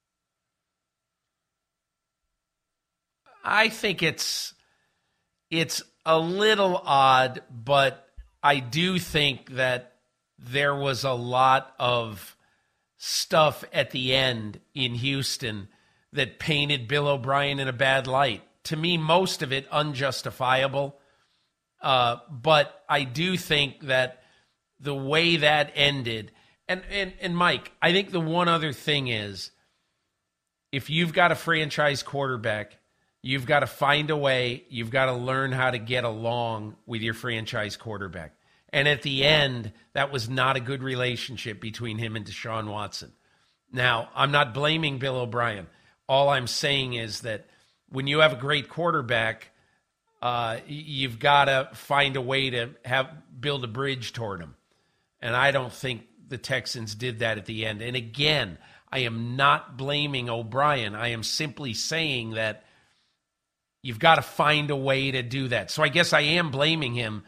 I think it's it's a little odd, but I do think that there was a lot of stuff at the end in Houston that painted Bill O'Brien in a bad light. To me, most of it unjustifiable. Uh, but I do think that the way that ended, and, and, and Mike, I think the one other thing is, if you've got a franchise quarterback, you've got to find a way, you've got to learn how to get along with your franchise quarterback. And at the end, that was not a good relationship between him and Deshaun Watson. Now, I'm not blaming Bill O'Brien. All I'm saying is that when you have a great quarterback, uh, you've got to find a way to have build a bridge toward him. And I don't think the Texans did that at the end. And again, I am not blaming O'Brien. I am simply saying that you've got to find a way to do that. So I guess I am blaming him,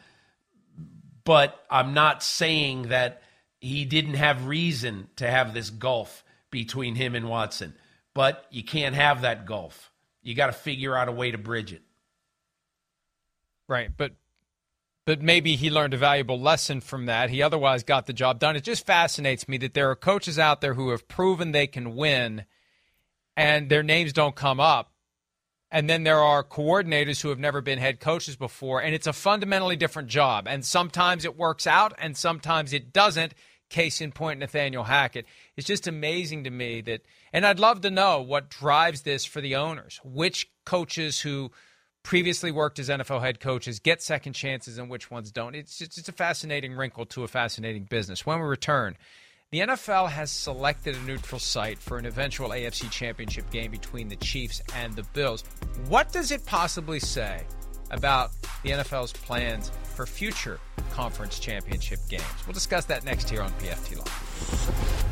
but I'm not saying that he didn't have reason to have this gulf between him and Watson. But you can't have that gulf. You got to figure out a way to bridge it. Right, but but maybe he learned a valuable lesson from that. He otherwise got the job done. It just fascinates me that there are coaches out there who have proven they can win, and their names don't come up. And then there are coordinators who have never been head coaches before, and it's a fundamentally different job. And sometimes it works out, and sometimes it doesn't. Case in point, Nathaniel Hackett. It's just amazing to me that, and I'd love to know what drives this for the owners. Which coaches who previously worked as N F L head coaches get second chances and which ones don't. It's just, it's a fascinating wrinkle to a fascinating business. When we return, the N F L has selected a neutral site for an eventual A F C Championship game between the Chiefs and the Bills. What does it possibly say about the N F L's plans for future conference championship games? We'll discuss that next here on P F T Live.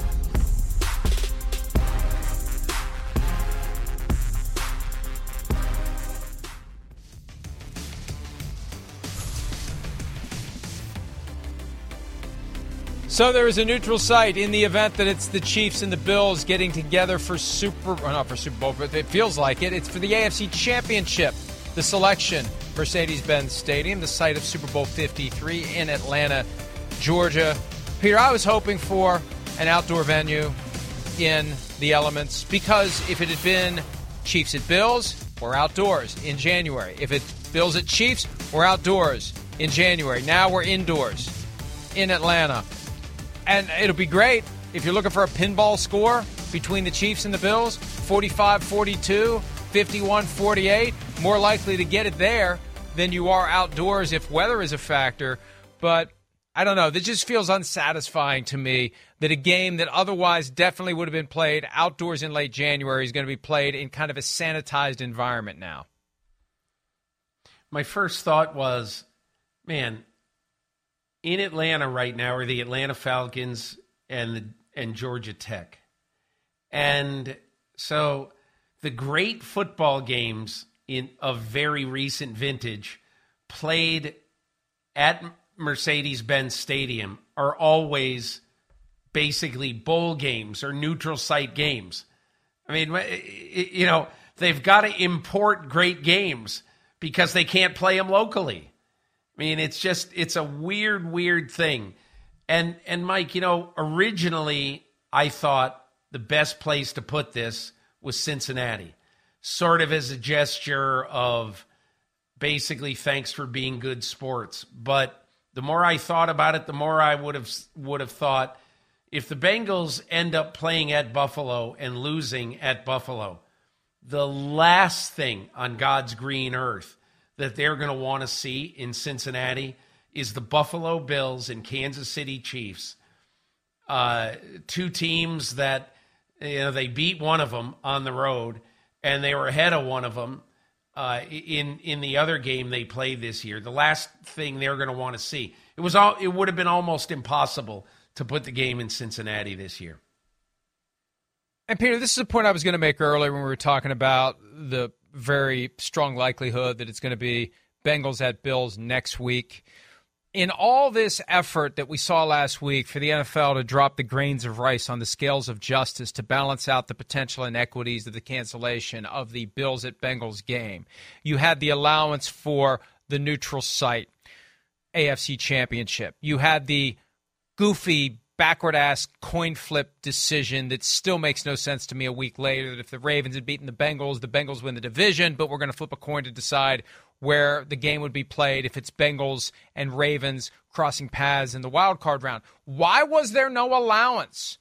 So there is a neutral site in the event that it's the Chiefs and the Bills getting together for Super, or not for Super Bowl, but it feels like it. It's for the A F C Championship. The selection, Mercedes-Benz Stadium, the site of Super Bowl fifty-three in Atlanta, Georgia. Peter, I was hoping for an outdoor venue in the elements because if it had been Chiefs at Bills, we're outdoors in January. If it's Bills at Chiefs, we're outdoors in January. Now we're indoors in Atlanta. And it'll be great if you're looking for a pinball score between the Chiefs and the Bills, forty-five forty-two, fifty-one forty-eight. More likely to get it there than you are outdoors if weather is a factor. But I don't know. This just feels unsatisfying to me that a game that otherwise definitely would have been played outdoors in late January is going to be played in kind of a sanitized environment now. My first thought was, man, in Atlanta right now are the Atlanta Falcons and the and Georgia Tech. And so the great football games in of very recent vintage played at Mercedes-Benz Stadium are always basically bowl games or neutral site games. I mean, you know, they've got to import great games because they can't play them locally. I mean, it's just, it's a weird, weird thing. And, and Mike, you know, originally I thought the best place to put this was Cincinnati, sort of as a gesture of basically thanks for being good sports. But the more I thought about it, the more I would have would have thought if the Bengals end up playing at Buffalo and losing at Buffalo, the last thing on God's green earth that they're going to want to see in Cincinnati is the Buffalo Bills and Kansas City Chiefs, uh, two teams that, you know, they beat one of them on the road and they were ahead of one of them uh, in in the other game they played this year. The last thing they're going to want to see. It was all. It would have been almost impossible to put the game in Cincinnati this year. And Peter, this is a point I was going to make earlier when we were talking about the very strong likelihood that it's going to be Bengals at Bills next week. In all this effort that we saw last week for the N F L to drop the grains of rice on the scales of justice to balance out the potential inequities of the cancellation of the Bills at Bengals game, you had the allowance for the neutral site A F C Championship. You had the goofy, backward-ass coin flip decision that still makes no sense to me a week later, that if the Ravens had beaten the Bengals, the Bengals win the division, but we're going to flip a coin to decide where the game would be played if it's Bengals and Ravens crossing paths in the wild card round. Why was there no allowance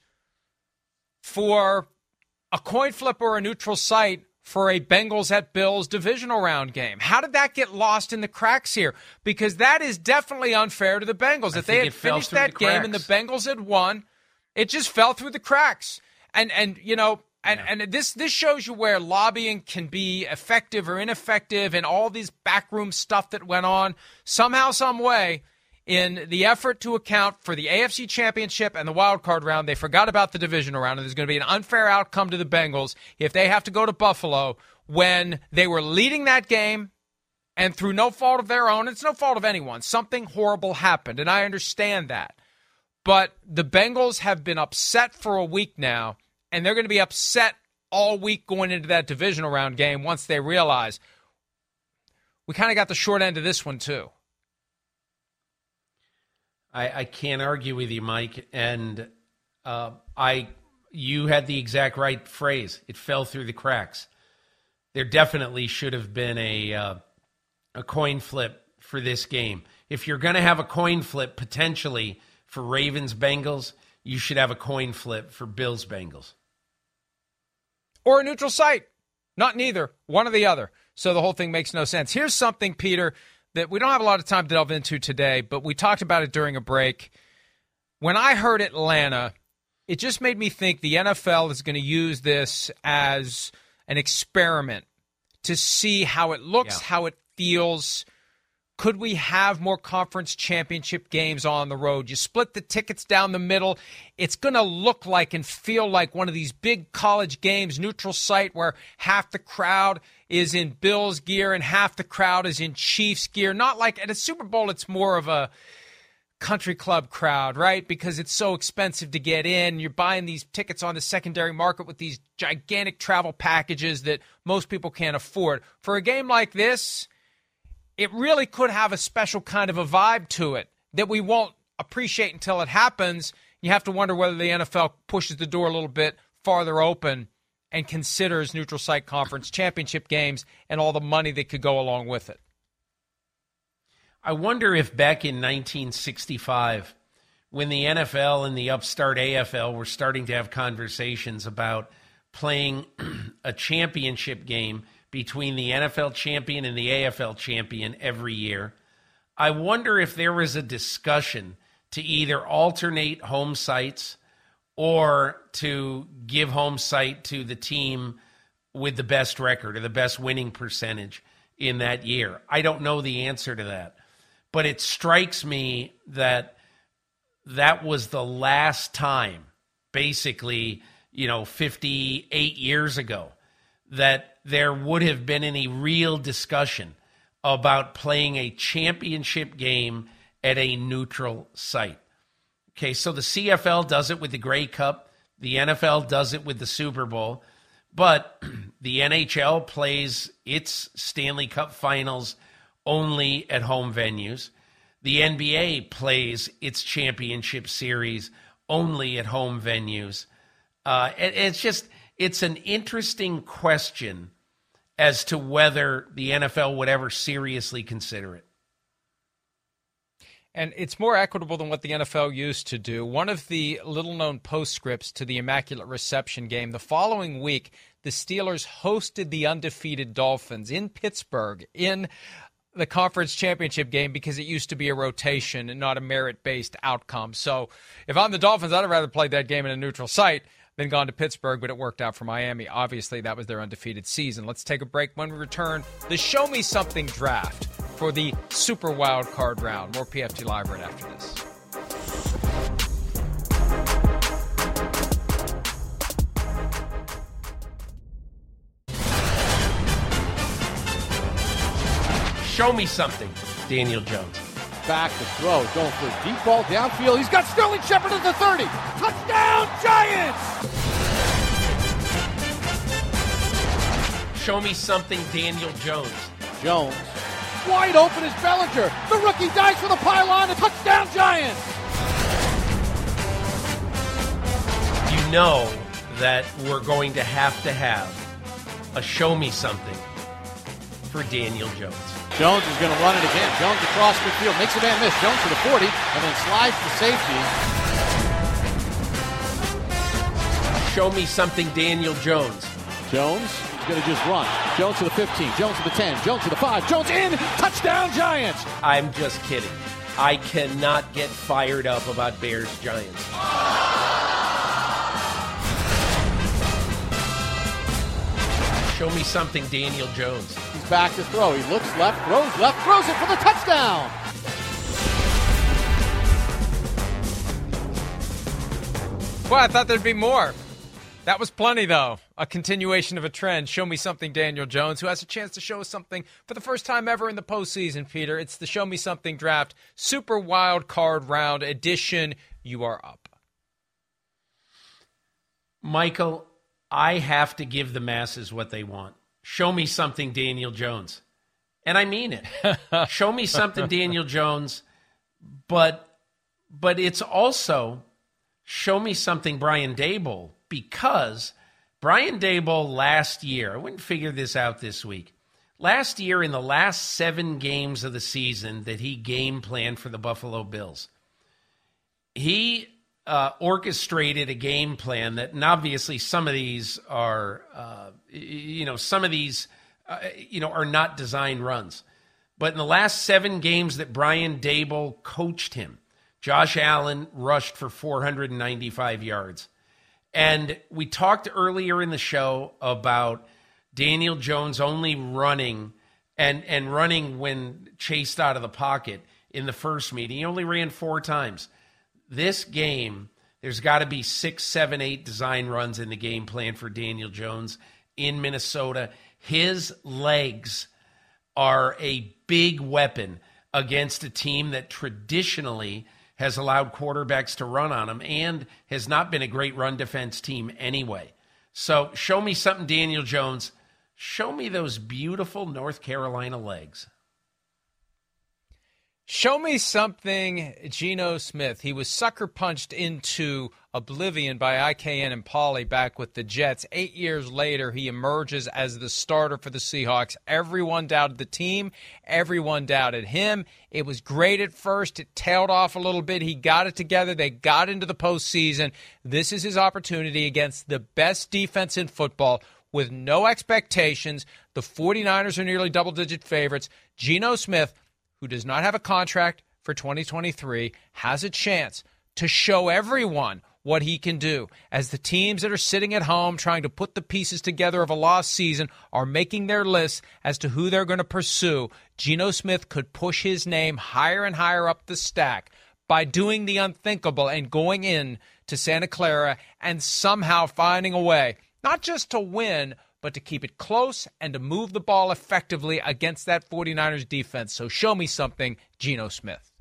for a coin flip or a neutral site for a Bengals at Bills divisional round game? How did that get lost in the cracks here? Because that is definitely unfair to the Bengals. If they had finished that game and the Bengals had won, it just fell through the cracks. And, and you know, And yeah. and this this shows you where lobbying can be effective or ineffective and all these backroom stuff that went on somehow, some way, in the effort to account for the A F C Championship and the wild card round. They forgot about the divisional round, and there's going to be an unfair outcome to the Bengals if they have to go to Buffalo when they were leading that game and through no fault of their own. It's no fault of anyone. Something horrible happened, and I understand that. But the Bengals have been upset for a week now, and they're going to be upset all week going into that divisional round game once they realize we kind of got the short end of this one too. I, I can't argue with you, Mike. And uh, I, you had the exact right phrase. It fell through the cracks. There definitely should have been a uh, a coin flip for this game. If you're going to have a coin flip potentially for Ravens-Bengals, you should have a coin flip for Bills-Bengals. Or a neutral site. Not neither. One or the other. So the whole thing makes no sense. Here's something, Peter, that we don't have a lot of time to delve into today, but we talked about it during a break. When I heard Atlanta, it just made me think the N F L is going to use this as an experiment to see how it looks, yeah. how it feels. Could we have more conference championship games on the road? You split the tickets down the middle. It's going to look like and feel like one of these big college games, neutral site, where half the crowd is in Bills gear and half the crowd is in Chiefs gear. Not like at a Super Bowl, it's more of a country club crowd, right? Because it's so expensive to get in. You're buying these tickets on the secondary market with these gigantic travel packages that most people can't afford. For a game like this, it really could have a special kind of a vibe to it that we won't appreciate until it happens. You have to wonder whether the N F L pushes the door a little bit farther open and considers neutral site conference championship games and all the money that could go along with it. I wonder if back in nineteen sixty-five, when the N F L and the upstart A F L were starting to have conversations about playing a championship game between the N F L champion and the A F L champion every year, I wonder if there was a discussion to either alternate home sites or to give home site to the team with the best record or the best winning percentage in that year. I don't know the answer to that, but it strikes me that that was the last time basically, you know, fifty-eight years ago, that there would have been any real discussion about playing a championship game at a neutral site. Okay, so the C F L does it with the Grey Cup. The N F L does it with the Super Bowl. But the N H L plays its Stanley Cup finals only at home venues. The N B A plays its championship series only at home venues. Uh, it, it's just, it's an interesting question as to whether the N F L would ever seriously consider it. And it's more equitable than what the N F L used to do. One of the little-known postscripts to the Immaculate Reception game, the following week, the Steelers hosted the undefeated Dolphins in Pittsburgh in the conference championship game because it used to be a rotation and not a merit-based outcome. So if I'm the Dolphins, I'd rather play that game in a neutral site than gone to Pittsburgh, but it worked out for Miami. Obviously, that was their undefeated season. Let's take a break. When we return, the Show Me Something draft for the Super Wild Card round. More P F T Live right after this. Show me something, Daniel Jones. Back to throw, going for a deep ball downfield. He's got Sterling Shepard at the thirty. Touchdown, Giants! Show me something, Daniel Jones. Jones. Wide open is Bellinger. The rookie dives for the pylon. A touchdown, Giants! You know that we're going to have to have a show me something for Daniel Jones. Jones is going to run it again. Jones across midfield, makes a man miss. Jones to the forty, and then slides to safety. Show me something, Daniel Jones. Jones is going to just run. Jones to the fifteen, Jones to the ten, Jones to the five, Jones in, touchdown Giants! I'm just kidding. I cannot get fired up about Bears-Giants. Show me something, Daniel Jones. He's back to throw. He looks left, throws left, throws it for the touchdown. Well, I thought there'd be more. That was plenty, though. A continuation of a trend. Show me something, Daniel Jones, who has a chance to show us something for the first time ever in the postseason, Peter. It's the Show Me Something Draft Super Wild Card Round edition. You are up. Michael, I have to give the masses what they want. Show me something, Daniel Jones. And I mean it. Show me something, Daniel Jones. But but it's also show me something, Brian Daboll, because Brian Daboll last year, I wouldn't figure this out this week, last year in the last seven games of the season that he game planned for the Buffalo Bills, he Uh, orchestrated a game plan that, and obviously some of these are, uh, you know, some of these, uh, you know, are not design runs. But in the last seven games that Brian Daboll coached him, Josh Allen rushed for four hundred ninety-five yards. And we talked earlier in the show about Daniel Jones only running and, and running when chased out of the pocket in the first meeting. He only ran four times. This game, there's got to be six, seven, eight design runs in the game plan for Daniel Jones in Minnesota. His legs are a big weapon against a team that traditionally has allowed quarterbacks to run on them and has not been a great run defense team anyway. So show me something, Daniel Jones. Show me those beautiful North Carolina legs. Show me something, Geno Smith. He was sucker punched into oblivion by I K N and Pauly back with the Jets. Eight years later, he emerges as the starter for the Seahawks. Everyone doubted the team. Everyone doubted him. It was great at first. It tailed off a little bit. He got it together. They got into the postseason. This is his opportunity against the best defense in football with no expectations. The 49ers are nearly double-digit favorites. Geno Smith, who does not have a contract for twenty twenty-three, has a chance to show everyone what he can do as the teams that are sitting at home trying to put the pieces together of a lost season are making their lists as to who they're going to pursue. Geno Smith could push his name higher and higher up the stack by doing the unthinkable and going in to Santa Clara and somehow finding a way, not just to win, but to keep it close and to move the ball effectively against that 49ers defense. So show me something, Geno Smith.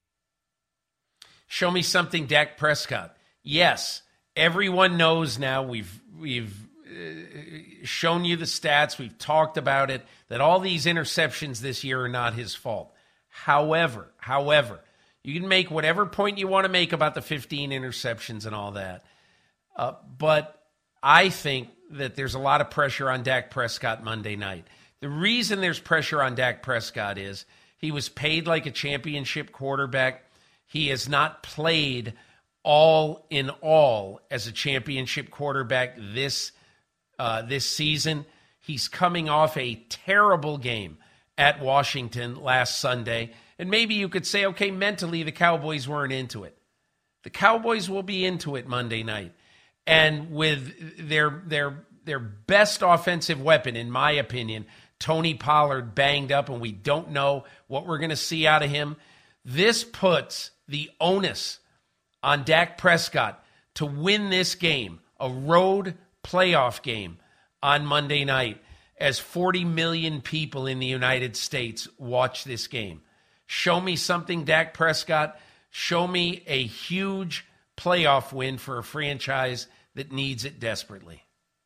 Show me something, Dak Prescott. Yes, everyone knows now, we've we've uh, shown you the stats, we've talked about it, that all these interceptions this year are not his fault. However, however, you can make whatever point you want to make about the fifteen interceptions and all that. Uh, but I think that there's a lot of pressure on Dak Prescott Monday night. The reason there's pressure on Dak Prescott is he was paid like a championship quarterback. He has not played all in all as a championship quarterback this uh, this season. He's coming off a terrible game at Washington last Sunday. And maybe you could say, okay, mentally the Cowboys weren't into it. The Cowboys will be into it Monday night. And with their their their best offensive weapon, in my opinion, Tony Pollard banged up, and we don't know what we're going to see out of him, this puts the onus on Dak Prescott to win this game, a road playoff game on Monday night, as forty million people in the United States watch this game. Show me something, Dak Prescott. Show me a huge playoff win for a franchise that needs it desperately.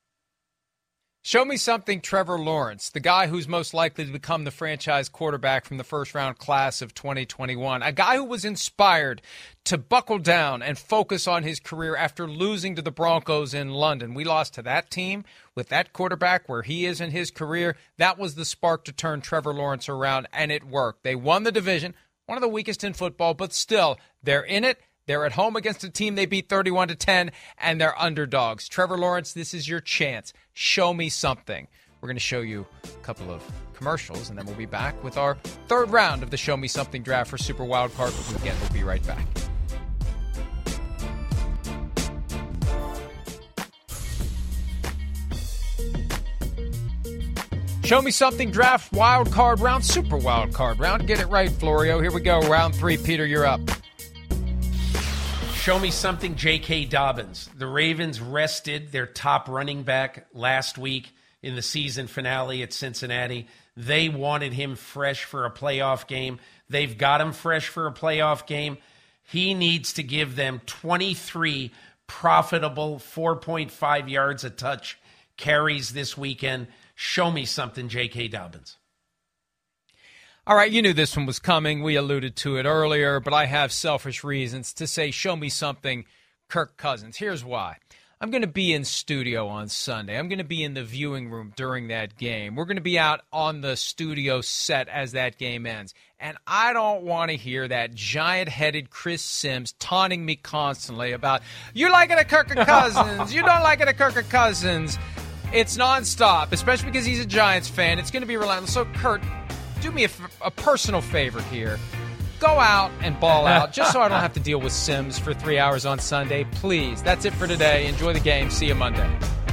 Show me something, Trevor Lawrence, the guy who's most likely to become the franchise quarterback from the first-round class of twenty twenty-one, a guy who was inspired to buckle down and focus on his career after losing to the Broncos in London. We lost to that team with that quarterback where he is in his career. That was the spark to turn Trevor Lawrence around, and it worked. They won the division, one of the weakest in football, but still, they're in it. They're at home against a team they beat thirty-one to ten, and they're underdogs. Trevor Lawrence, this is your chance. Show me something. We're going to show you a couple of commercials, and then we'll be back with our third round of the Show Me Something draft for Super Wildcard. But again, we'll be right back. Show Me Something draft wildcard round, Super Wildcard round. Get it right, Florio. Here we go. Round three. Peter, you're up. Show me something, J K. Dobbins. The Ravens rested their top running back last week in the season finale at Cincinnati. They wanted him fresh for a playoff game. They've got him fresh for a playoff game. He needs to give them twenty-three profitable four point five yards a touch carries this weekend. Show me something, J K. Dobbins. All right, you knew this one was coming. We alluded to it earlier, but I have selfish reasons to say show me something, Kirk Cousins. Here's why. I'm going to be in studio on Sunday. I'm going to be in the viewing room during that game. We're going to be out on the studio set as that game ends. And I don't want to hear that giant-headed Chris Sims taunting me constantly about, you like it at Kirk Cousins, you don't like it at Kirk Cousins. It's nonstop, especially because he's a Giants fan. It's going to be relentless. So, Kurt, do me a, a personal favor here. Go out and ball out, just so I don't have to deal with Sims for three hours on Sunday. Please. That's it for today. Enjoy the game. See you Monday.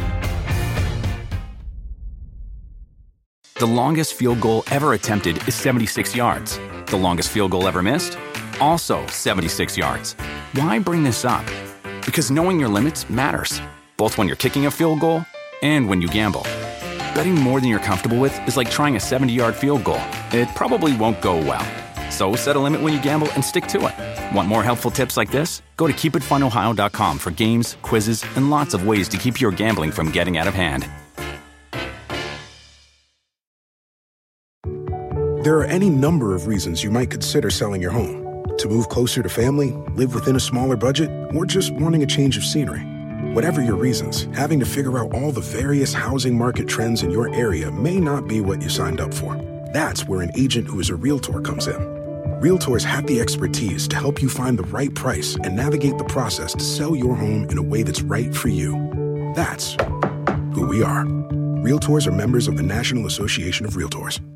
The longest field goal ever attempted is seventy-six yards. The longest field goal ever missed? Also seventy-six yards. Why bring this up? Because knowing your limits matters, both when you're kicking a field goal and when you gamble. Betting more than you're comfortable with is like trying a seventy-yard field goal. It probably won't go well. So set a limit when you gamble and stick to it. Want more helpful tips like this? Go to keep it fun ohio dot com for games, quizzes, and lots of ways to keep your gambling from getting out of hand. There are any number of reasons you might consider selling your home. To move closer to family, live within a smaller budget, or just wanting a change of scenery. Whatever your reasons, having to figure out all the various housing market trends in your area may not be what you signed up for. That's where an agent who is a Realtor comes in. Realtors have the expertise to help you find the right price and navigate the process to sell your home in a way that's right for you. That's who we are. Realtors are members of the National Association of Realtors.